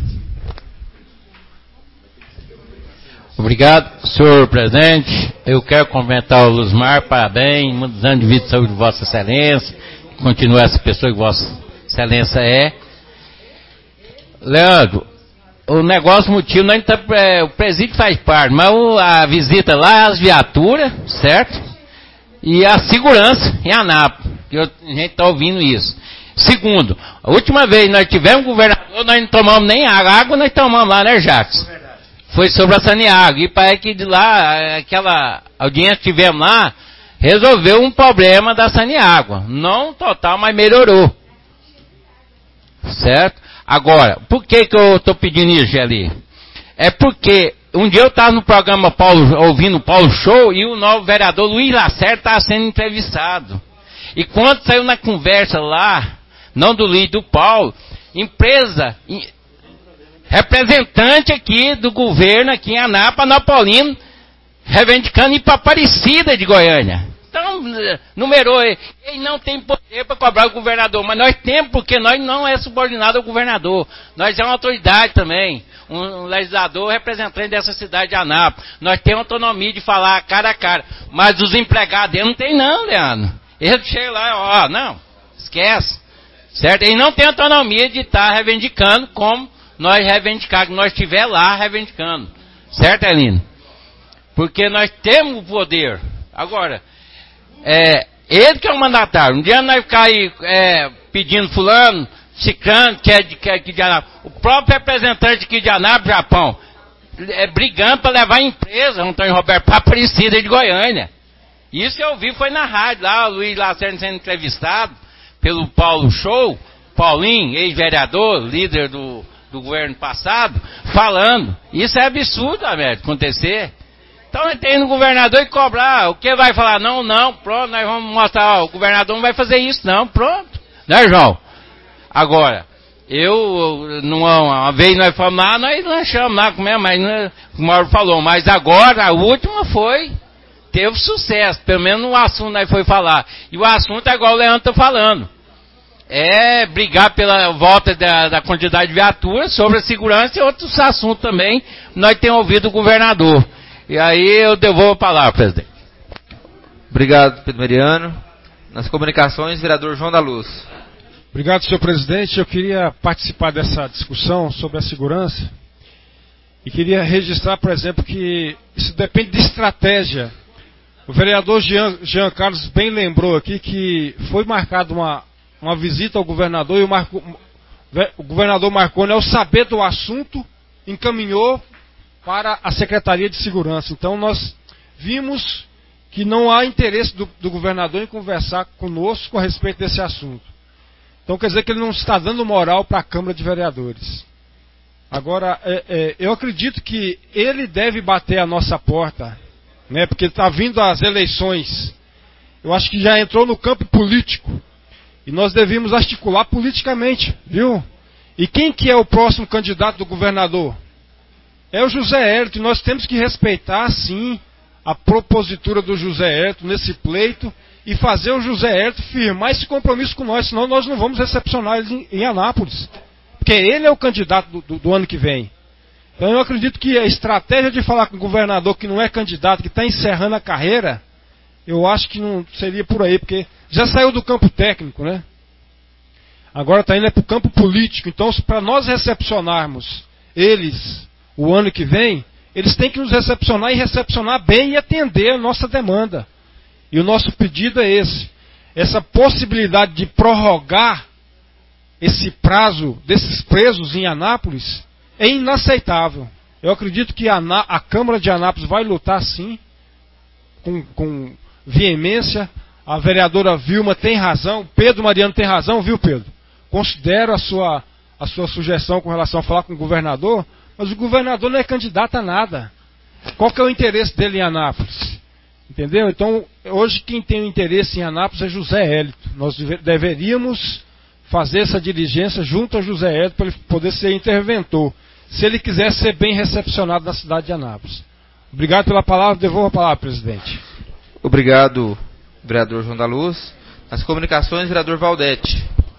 Obrigado, senhor presidente. Eu quero cumprimentar o Luzmar, parabéns, muitos anos de vida e saúde de Vossa Excelência. Continue essa pessoa que Vossa Excelência é. Leandro, o negócio motivo, o presídio faz parte, mas a visita lá, as viaturas, certo? E a segurança em Anápolis, que a gente está ouvindo isso. Segundo, a última vez nós tivemos governador, nós não tomamos nem água nós tomamos lá, né, Jacques? Foi sobre a Saniago, e parece que de lá, aquela audiência que tivemos lá, resolveu um problema da Saniago. Não total, mas melhorou. Certo? Agora, por que eu estou pedindo isso, ali? É porque um dia eu estava no programa ouvindo o Paulo Show e o novo vereador Luiz Lacerda estava sendo entrevistado. E quando saiu na conversa lá, não do Luiz, do Paulo, empresa, representante aqui do governo aqui em Anápolis, Anapolino, reivindicando ir para Aparecida de Goiânia. Então, numerou ele. Ele não tem poder para cobrar o governador, mas nós temos, porque nós não é subordinado ao governador. Nós é uma autoridade também, um legislador representante dessa cidade de Anápolis. Nós temos autonomia de falar cara a cara. Mas os empregados ele não tem não, Leandro. Ele chega lá, não, esquece. Certo? Ele não tem autonomia de estar reivindicando como nós reivindicamos, que nós estiver lá reivindicando. Certo, Elino? Porque nós temos o poder. Agora, ele que é o mandatário. Um dia nós ficar aí pedindo fulano, ciclano, que é de Anápolis. O próprio representante aqui de Anápolis, Japão, brigando para levar a empresa, Antônio Roberto, para Aparecida de Goiânia. Isso eu vi, foi na rádio, lá o Luiz Lacerda sendo entrevistado pelo Paulo Show, Paulinho, ex-vereador, líder do governo passado, falando. Isso é absurdo, Américo, acontecer. Então tem no governador e cobrar. O que vai falar? Não, pronto, nós vamos mostrar, o governador não vai fazer isso, não, pronto. Né, João? Agora, uma vez nós fomos lá, nós lanchamos lá, comemos, mas o Mauro falou, mas agora, a última teve sucesso, pelo menos no assunto nós foi falar. E o assunto é igual o Leandro está falando. É brigar pela volta da quantidade de viaturas, sobre a segurança e outros assuntos também. Nós temos ouvido o governador. E aí eu devolvo a palavra, presidente. Obrigado, Pedro Mariano. Nas comunicações, vereador João da Luz. Obrigado, senhor presidente. Eu queria participar dessa discussão sobre a segurança e queria registrar, por exemplo, que isso depende de estratégia. O vereador Jean Carlos bem lembrou aqui que foi marcada uma visita ao governador e o governador Marconi, ao saber do assunto, encaminhou para a Secretaria de Segurança. Então nós vimos que não há interesse do governador em conversar conosco a respeito desse assunto. Então quer dizer que ele não está dando moral para a Câmara de Vereadores. Agora, eu acredito que ele deve bater a nossa porta, né, porque está vindo as eleições. Eu acho que já entrou no campo político. E nós devemos articular politicamente, viu? E quem que é o próximo candidato do governador? É o José Hélito. E nós temos que respeitar, sim, a propositura do José Hélito nesse pleito e fazer o José Hélito firmar esse compromisso com nós, senão nós não vamos recepcionar ele em Anápolis. Porque ele é o candidato do ano que vem. Então eu acredito que a estratégia de falar com o governador que não é candidato, que está encerrando a carreira, eu acho que não seria por aí, porque já saiu do campo técnico, né? Agora está indo para o campo político. Então, para nós recepcionarmos eles o ano que vem, eles têm que nos recepcionar e recepcionar bem e atender a nossa demanda. E o nosso pedido é esse. Essa possibilidade de prorrogar esse prazo desses presos em Anápolis é inaceitável. Eu acredito que a Câmara de Anápolis vai lutar sim, com veemência. A vereadora Vilma tem razão, Pedro Mariano tem razão, viu, Pedro? Considero a sua sugestão com relação a falar com o governador, mas o governador não é candidato a nada. Qual que é o interesse dele em Anápolis? Entendeu? Então, hoje quem tem o interesse em Anápolis é José Hélito. Nós deveríamos fazer essa diligência junto a José Hélito para ele poder ser interventor, se ele quiser ser bem recepcionado na cidade de Anápolis. Obrigado pela palavra, devolvo a palavra, presidente. Obrigado, vereador João da Luz. Nas comunicações, vereador Valdete.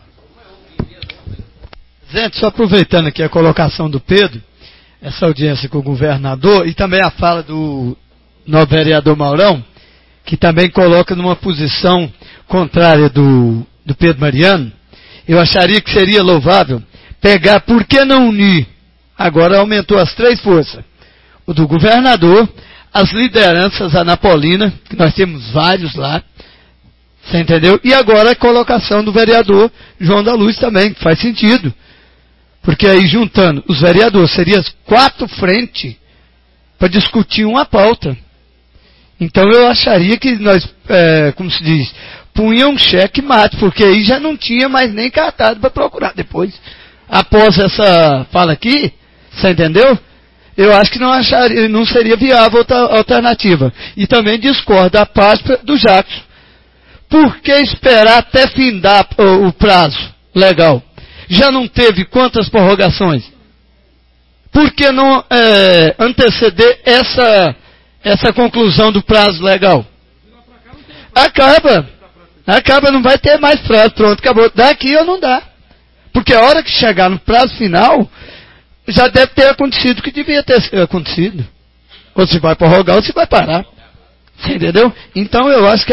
Presidente, só aproveitando aqui a colocação do Pedro, essa audiência com o governador e também a fala do novo vereador Maurão, que também coloca numa posição contrária do Pedro Mariano, eu acharia que seria louvável pegar, por que não unir? Agora aumentou as 3 forças. O do governador, as lideranças anapolinas, que nós temos vários lá, você entendeu? E agora a colocação do vereador João da Luz também, que faz sentido. Porque aí juntando os vereadores, seriam 4 frentes para discutir uma pauta. Então eu acharia que nós, como se diz, punha um cheque mate, porque aí já não tinha mais nem cartado para procurar depois. Após essa fala aqui, você entendeu? Eu acho que não seria viável outra alternativa. E também discordo da parte do Jackson. Por que esperar até findar o prazo legal? Já não teve quantas prorrogações? Por que não anteceder essa conclusão do prazo legal? Acaba, não vai ter mais prazo. Pronto, acabou. Daqui ou não dá. Porque a hora que chegar no prazo final, já deve ter acontecido o que devia ter acontecido. Ou se vai prorrogar ou se vai parar. Você entendeu? Então eu acho que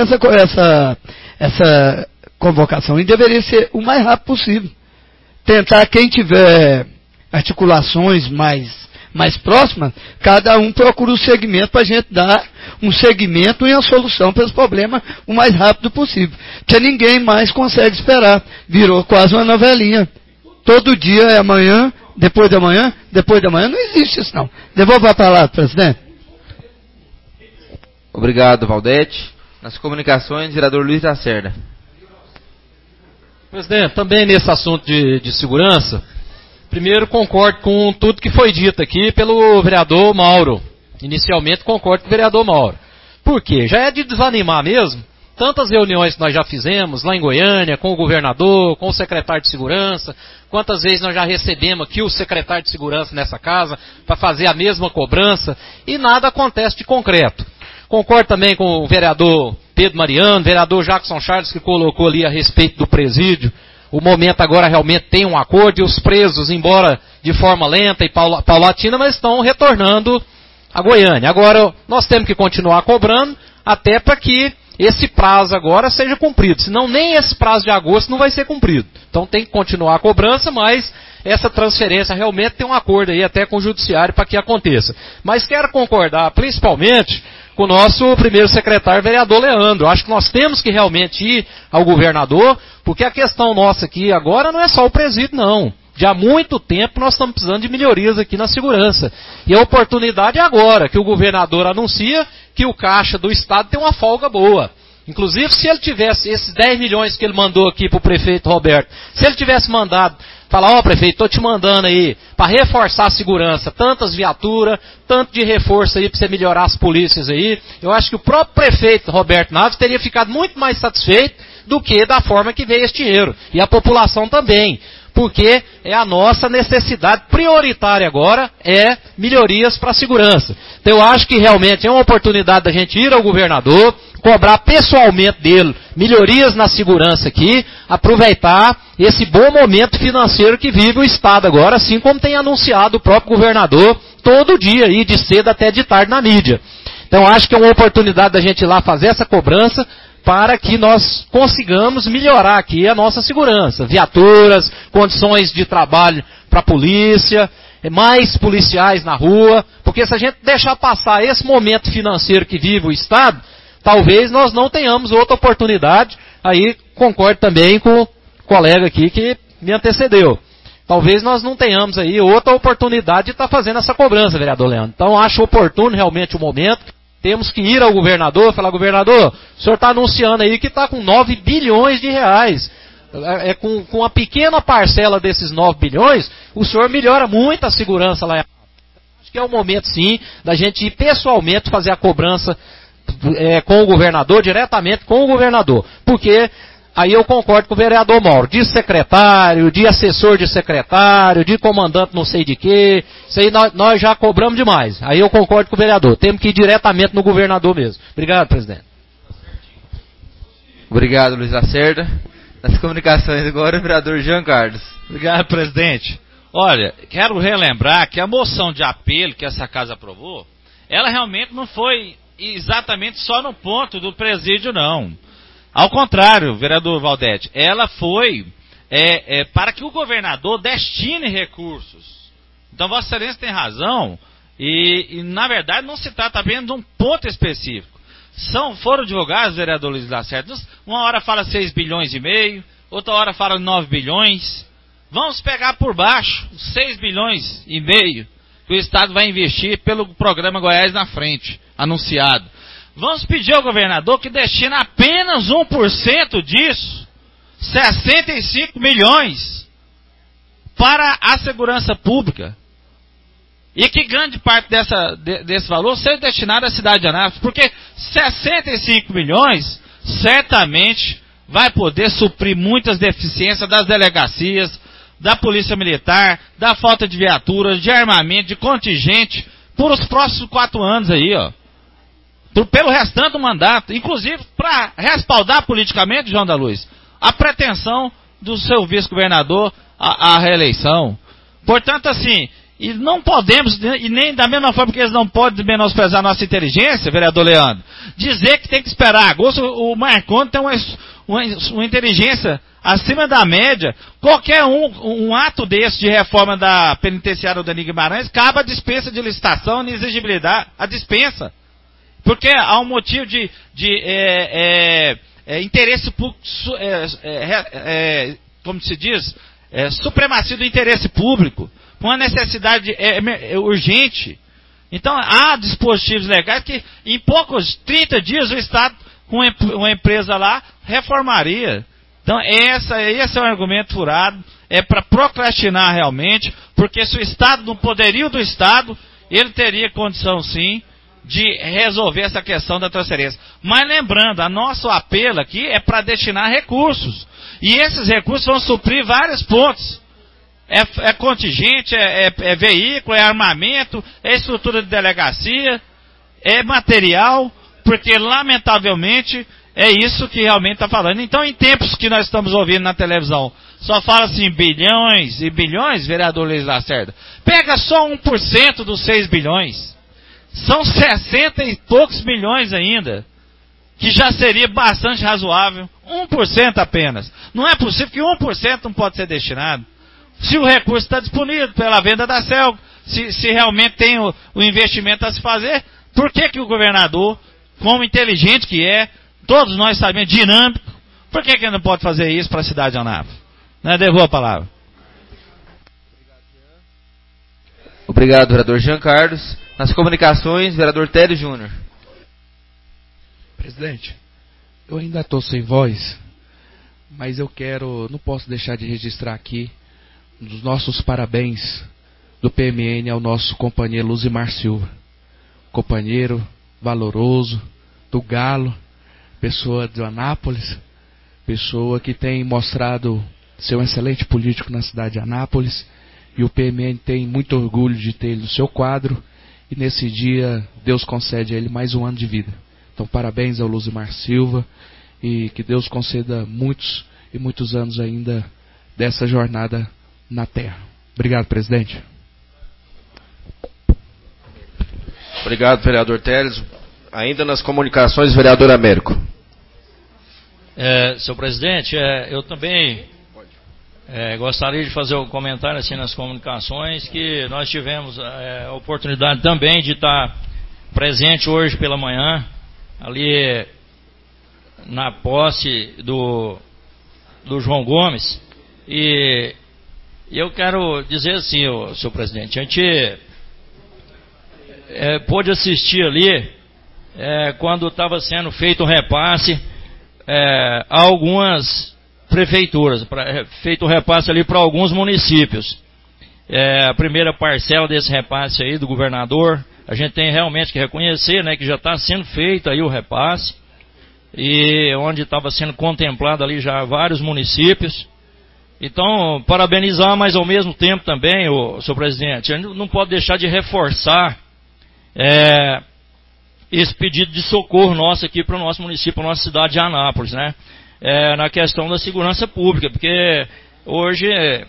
essa convocação deveria ser o mais rápido possível. Tentar, quem tiver articulações mais próximas, cada um procura o segmento para a gente dar um segmento e uma solução para esse problema o mais rápido possível. Porque ninguém mais consegue esperar. Virou quase uma novelinha. Todo dia é amanhã, depois de amanhã, não existe isso não. Devolva a palavra, presidente. Obrigado, Valdete. Nas comunicações, vereador Luiz Lacerda. Presidente, também nesse assunto de segurança, primeiro concordo com tudo que foi dito aqui pelo vereador Mauro. Inicialmente concordo com o vereador Mauro. Por quê? Já é de desanimar mesmo. Tantas reuniões que nós já fizemos lá em Goiânia, com o governador, com o secretário de segurança, quantas vezes nós já recebemos aqui o secretário de segurança nessa casa para fazer a mesma cobrança e nada acontece de concreto. Concordo também com o vereador Pedro Mariano, vereador Jackson Charles, que colocou ali a respeito do presídio. O momento agora realmente tem um acordo e os presos, embora de forma lenta e paulatina, mas estão retornando a Goiânia. Agora, nós temos que continuar cobrando até para que esse prazo agora seja cumprido. Senão nem esse prazo de agosto não vai ser cumprido. Então tem que continuar a cobrança, mas essa transferência realmente tem um acordo aí até com o judiciário para que aconteça. Mas quero concordar principalmente com o nosso primeiro secretário, vereador Leandro. Acho que nós temos que realmente ir ao governador, porque a questão nossa aqui agora não é só o presídio, não. Já há muito tempo nós estamos precisando de melhorias aqui na segurança. E a oportunidade é agora, que o governador anuncia que o caixa do Estado tem uma folga boa. Inclusive, se ele tivesse esses 10 milhões que ele mandou aqui para o prefeito Roberto, se ele tivesse mandado, falar, prefeito, estou te mandando aí para reforçar a segurança, tantas viaturas, tanto de reforço aí para você melhorar as polícias aí, eu acho que o próprio prefeito Roberto Naves teria ficado muito mais satisfeito do que da forma que veio esse dinheiro. E a população também. Porque é a nossa necessidade prioritária agora, é melhorias para a segurança. Então eu acho que realmente é uma oportunidade da gente ir ao governador, cobrar pessoalmente dele melhorias na segurança aqui, aproveitar esse bom momento financeiro que vive o Estado agora, assim como tem anunciado o próprio governador todo dia, aí de cedo até de tarde na mídia. Então acho que é uma oportunidade da gente ir lá fazer essa cobrança, para que nós consigamos melhorar aqui a nossa segurança. Viaturas, condições de trabalho para a polícia, mais policiais na rua, porque se a gente deixar passar esse momento financeiro que vive o Estado, talvez nós não tenhamos outra oportunidade. Aí concordo também com o colega aqui que me antecedeu. Talvez nós não tenhamos aí outra oportunidade de estar fazendo essa cobrança, vereador Leandro. Então acho oportuno realmente o momento. Temos que ir ao governador e falar, governador, o senhor está anunciando aí que está com 9 bilhões de reais. Com uma pequena parcela desses 9 bilhões, o senhor melhora muito a segurança lá. Acho que é o momento, sim, da gente ir pessoalmente fazer a cobrança com o governador, diretamente com o governador. Porque aí eu concordo com o vereador Mauro, de secretário, de assessor de secretário, de comandante não sei de quê, isso aí nós já cobramos demais. Aí eu concordo com o vereador, temos que ir diretamente no governador mesmo. Obrigado, presidente. Obrigado, Luiz Lacerda. Nas comunicações agora, o vereador Jean Carlos. Obrigado, presidente. Olha, quero relembrar que a moção de apelo que essa casa aprovou, ela realmente não foi exatamente só no ponto do presídio, não. Ao contrário, vereador Valdete, ela foi para que o governador destine recursos. Então, Vossa Excelência tem razão, e na verdade não se trata apenas de um ponto específico. Foram divulgados, vereador Luiz Lacerda, uma hora fala 6 bilhões e meio, outra hora fala 9 bilhões. Vamos pegar por baixo 6 bilhões e meio que o Estado vai investir pelo programa Goiás na Frente, anunciado. Vamos pedir ao governador que destine apenas 1% disso, 65 milhões, para a segurança pública. E que grande parte desse valor seja destinado à cidade de Anápolis, porque 65 milhões certamente vai poder suprir muitas deficiências das delegacias, da polícia militar, da falta de viaturas, de armamento, de contingente, por os próximos 4 anos aí, ó. pelo restante do mandato, inclusive para respaldar politicamente, João da Luz, a pretensão do seu vice-governador à reeleição. Portanto, assim, e não podemos, e nem da mesma forma que eles não podem menosprezar a nossa inteligência, vereador Leandro, dizer que tem que esperar agosto. O Marconi tem uma inteligência acima da média. Qualquer um ato desse de reforma da penitenciária do Danilo Guimarães cabe a dispensa de licitação, a inexigibilidade, a dispensa. Porque há um motivo de interesse público, como se diz, supremacia do interesse público, uma necessidade urgente. Então, há dispositivos legais que, em poucos 30 dias, o Estado, com uma empresa lá, reformaria. Então, esse é um argumento furado, é para procrastinar realmente, porque se o Estado, no poderio do Estado, ele teria condição, sim, de resolver essa questão da transferência. Mas lembrando, a nosso apelo aqui é para destinar recursos. E esses recursos vão suprir vários pontos. É contingente, é veículo, é armamento, é estrutura de delegacia, é material, porque lamentavelmente é isso que realmente está falando. Então, em tempos que nós estamos ouvindo na televisão, só fala-se em bilhões e bilhões, vereador Luiz Lacerda. Pega só 1% dos 6 bilhões. São 60 e poucos milhões ainda, que já seria bastante razoável. 1% apenas. Não é possível que 1% não pode ser destinado. Se o recurso está disponível pela venda da CELG, se realmente tem o investimento a se fazer, por que o governador, como inteligente que é, todos nós sabemos, dinâmico, por que ele não pode fazer isso para a cidade de Anápolis? Devolvo a palavra. Obrigado, vereador Jean Carlos. Nas comunicações, vereador Télio Júnior. Presidente, eu ainda estou sem voz, mas não posso deixar de registrar aqui dos nossos parabéns do PMN ao nosso companheiro Luzimar Silva, companheiro valoroso do Galo, pessoa de Anápolis, pessoa que tem mostrado ser um excelente político na cidade de Anápolis, e o PMN tem muito orgulho de ter ele no seu quadro, e nesse dia Deus concede a ele mais um ano de vida. Então parabéns ao Luzimar Silva, e que Deus conceda muitos e muitos anos ainda dessa jornada na terra. Obrigado, presidente. Obrigado, vereador Teles. Ainda nas comunicações, vereador Américo. Senhor presidente, eu também gostaria de fazer um comentário assim nas comunicações, que nós tivemos a oportunidade também de estar presente hoje pela manhã, ali na posse do João Gomes, e eu quero dizer assim, senhor presidente, a gente pôde assistir ali, quando estava sendo feito um repasse a algumas prefeituras, feito um repasse ali para alguns municípios. A primeira parcela desse repasse aí do governador, a gente tem realmente que reconhecer, né, que já está sendo feito aí o repasse, e onde estava sendo contemplado ali já vários municípios. Então, parabenizar, mas ao mesmo tempo também, senhor presidente, a gente não pode deixar de reforçar esse pedido de socorro nosso aqui para o nosso município, para a nossa cidade de Anápolis, né? Na questão da segurança pública, porque hoje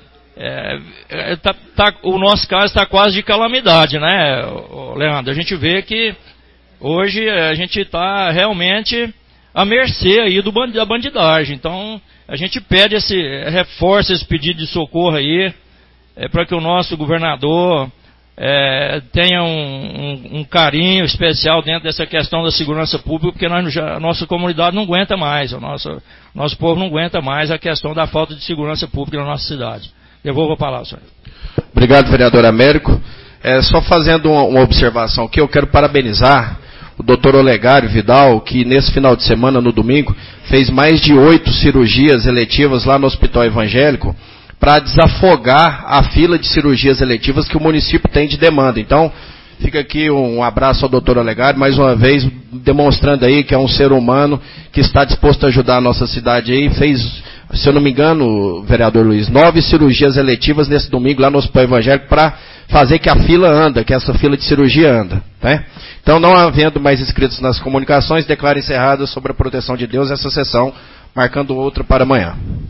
o nosso caso está quase de calamidade, né, Leandro? A gente vê que hoje a gente está realmente à mercê aí da bandidagem. Então, a gente pede reforça esse pedido de socorro aí, para que o nosso governador tenha um carinho especial dentro dessa questão da segurança pública, porque a nossa comunidade não aguenta mais, o nosso povo não aguenta mais a questão da falta de segurança pública na nossa cidade. Devolvo a palavra, senhor. Obrigado, vereador Américo. Só fazendo uma observação aqui, eu quero parabenizar o doutor Olegário Vidal, que nesse final de semana, no domingo, fez mais de 8 cirurgias eletivas lá no Hospital Evangélico, para desafogar a fila de cirurgias eletivas que o município tem de demanda. Então, fica aqui um abraço ao doutor Olegário, mais uma vez, demonstrando aí que é um ser humano que está disposto a ajudar a nossa cidade aí. Fez, se eu não me engano, vereador Luiz, 9 cirurgias eletivas nesse domingo lá no Hospital Evangélico para fazer que a fila anda, que essa fila de cirurgia anda. Né? Então, não havendo mais inscritos nas comunicações, declaro encerrada sobre a proteção de Deus essa sessão, marcando outra para amanhã.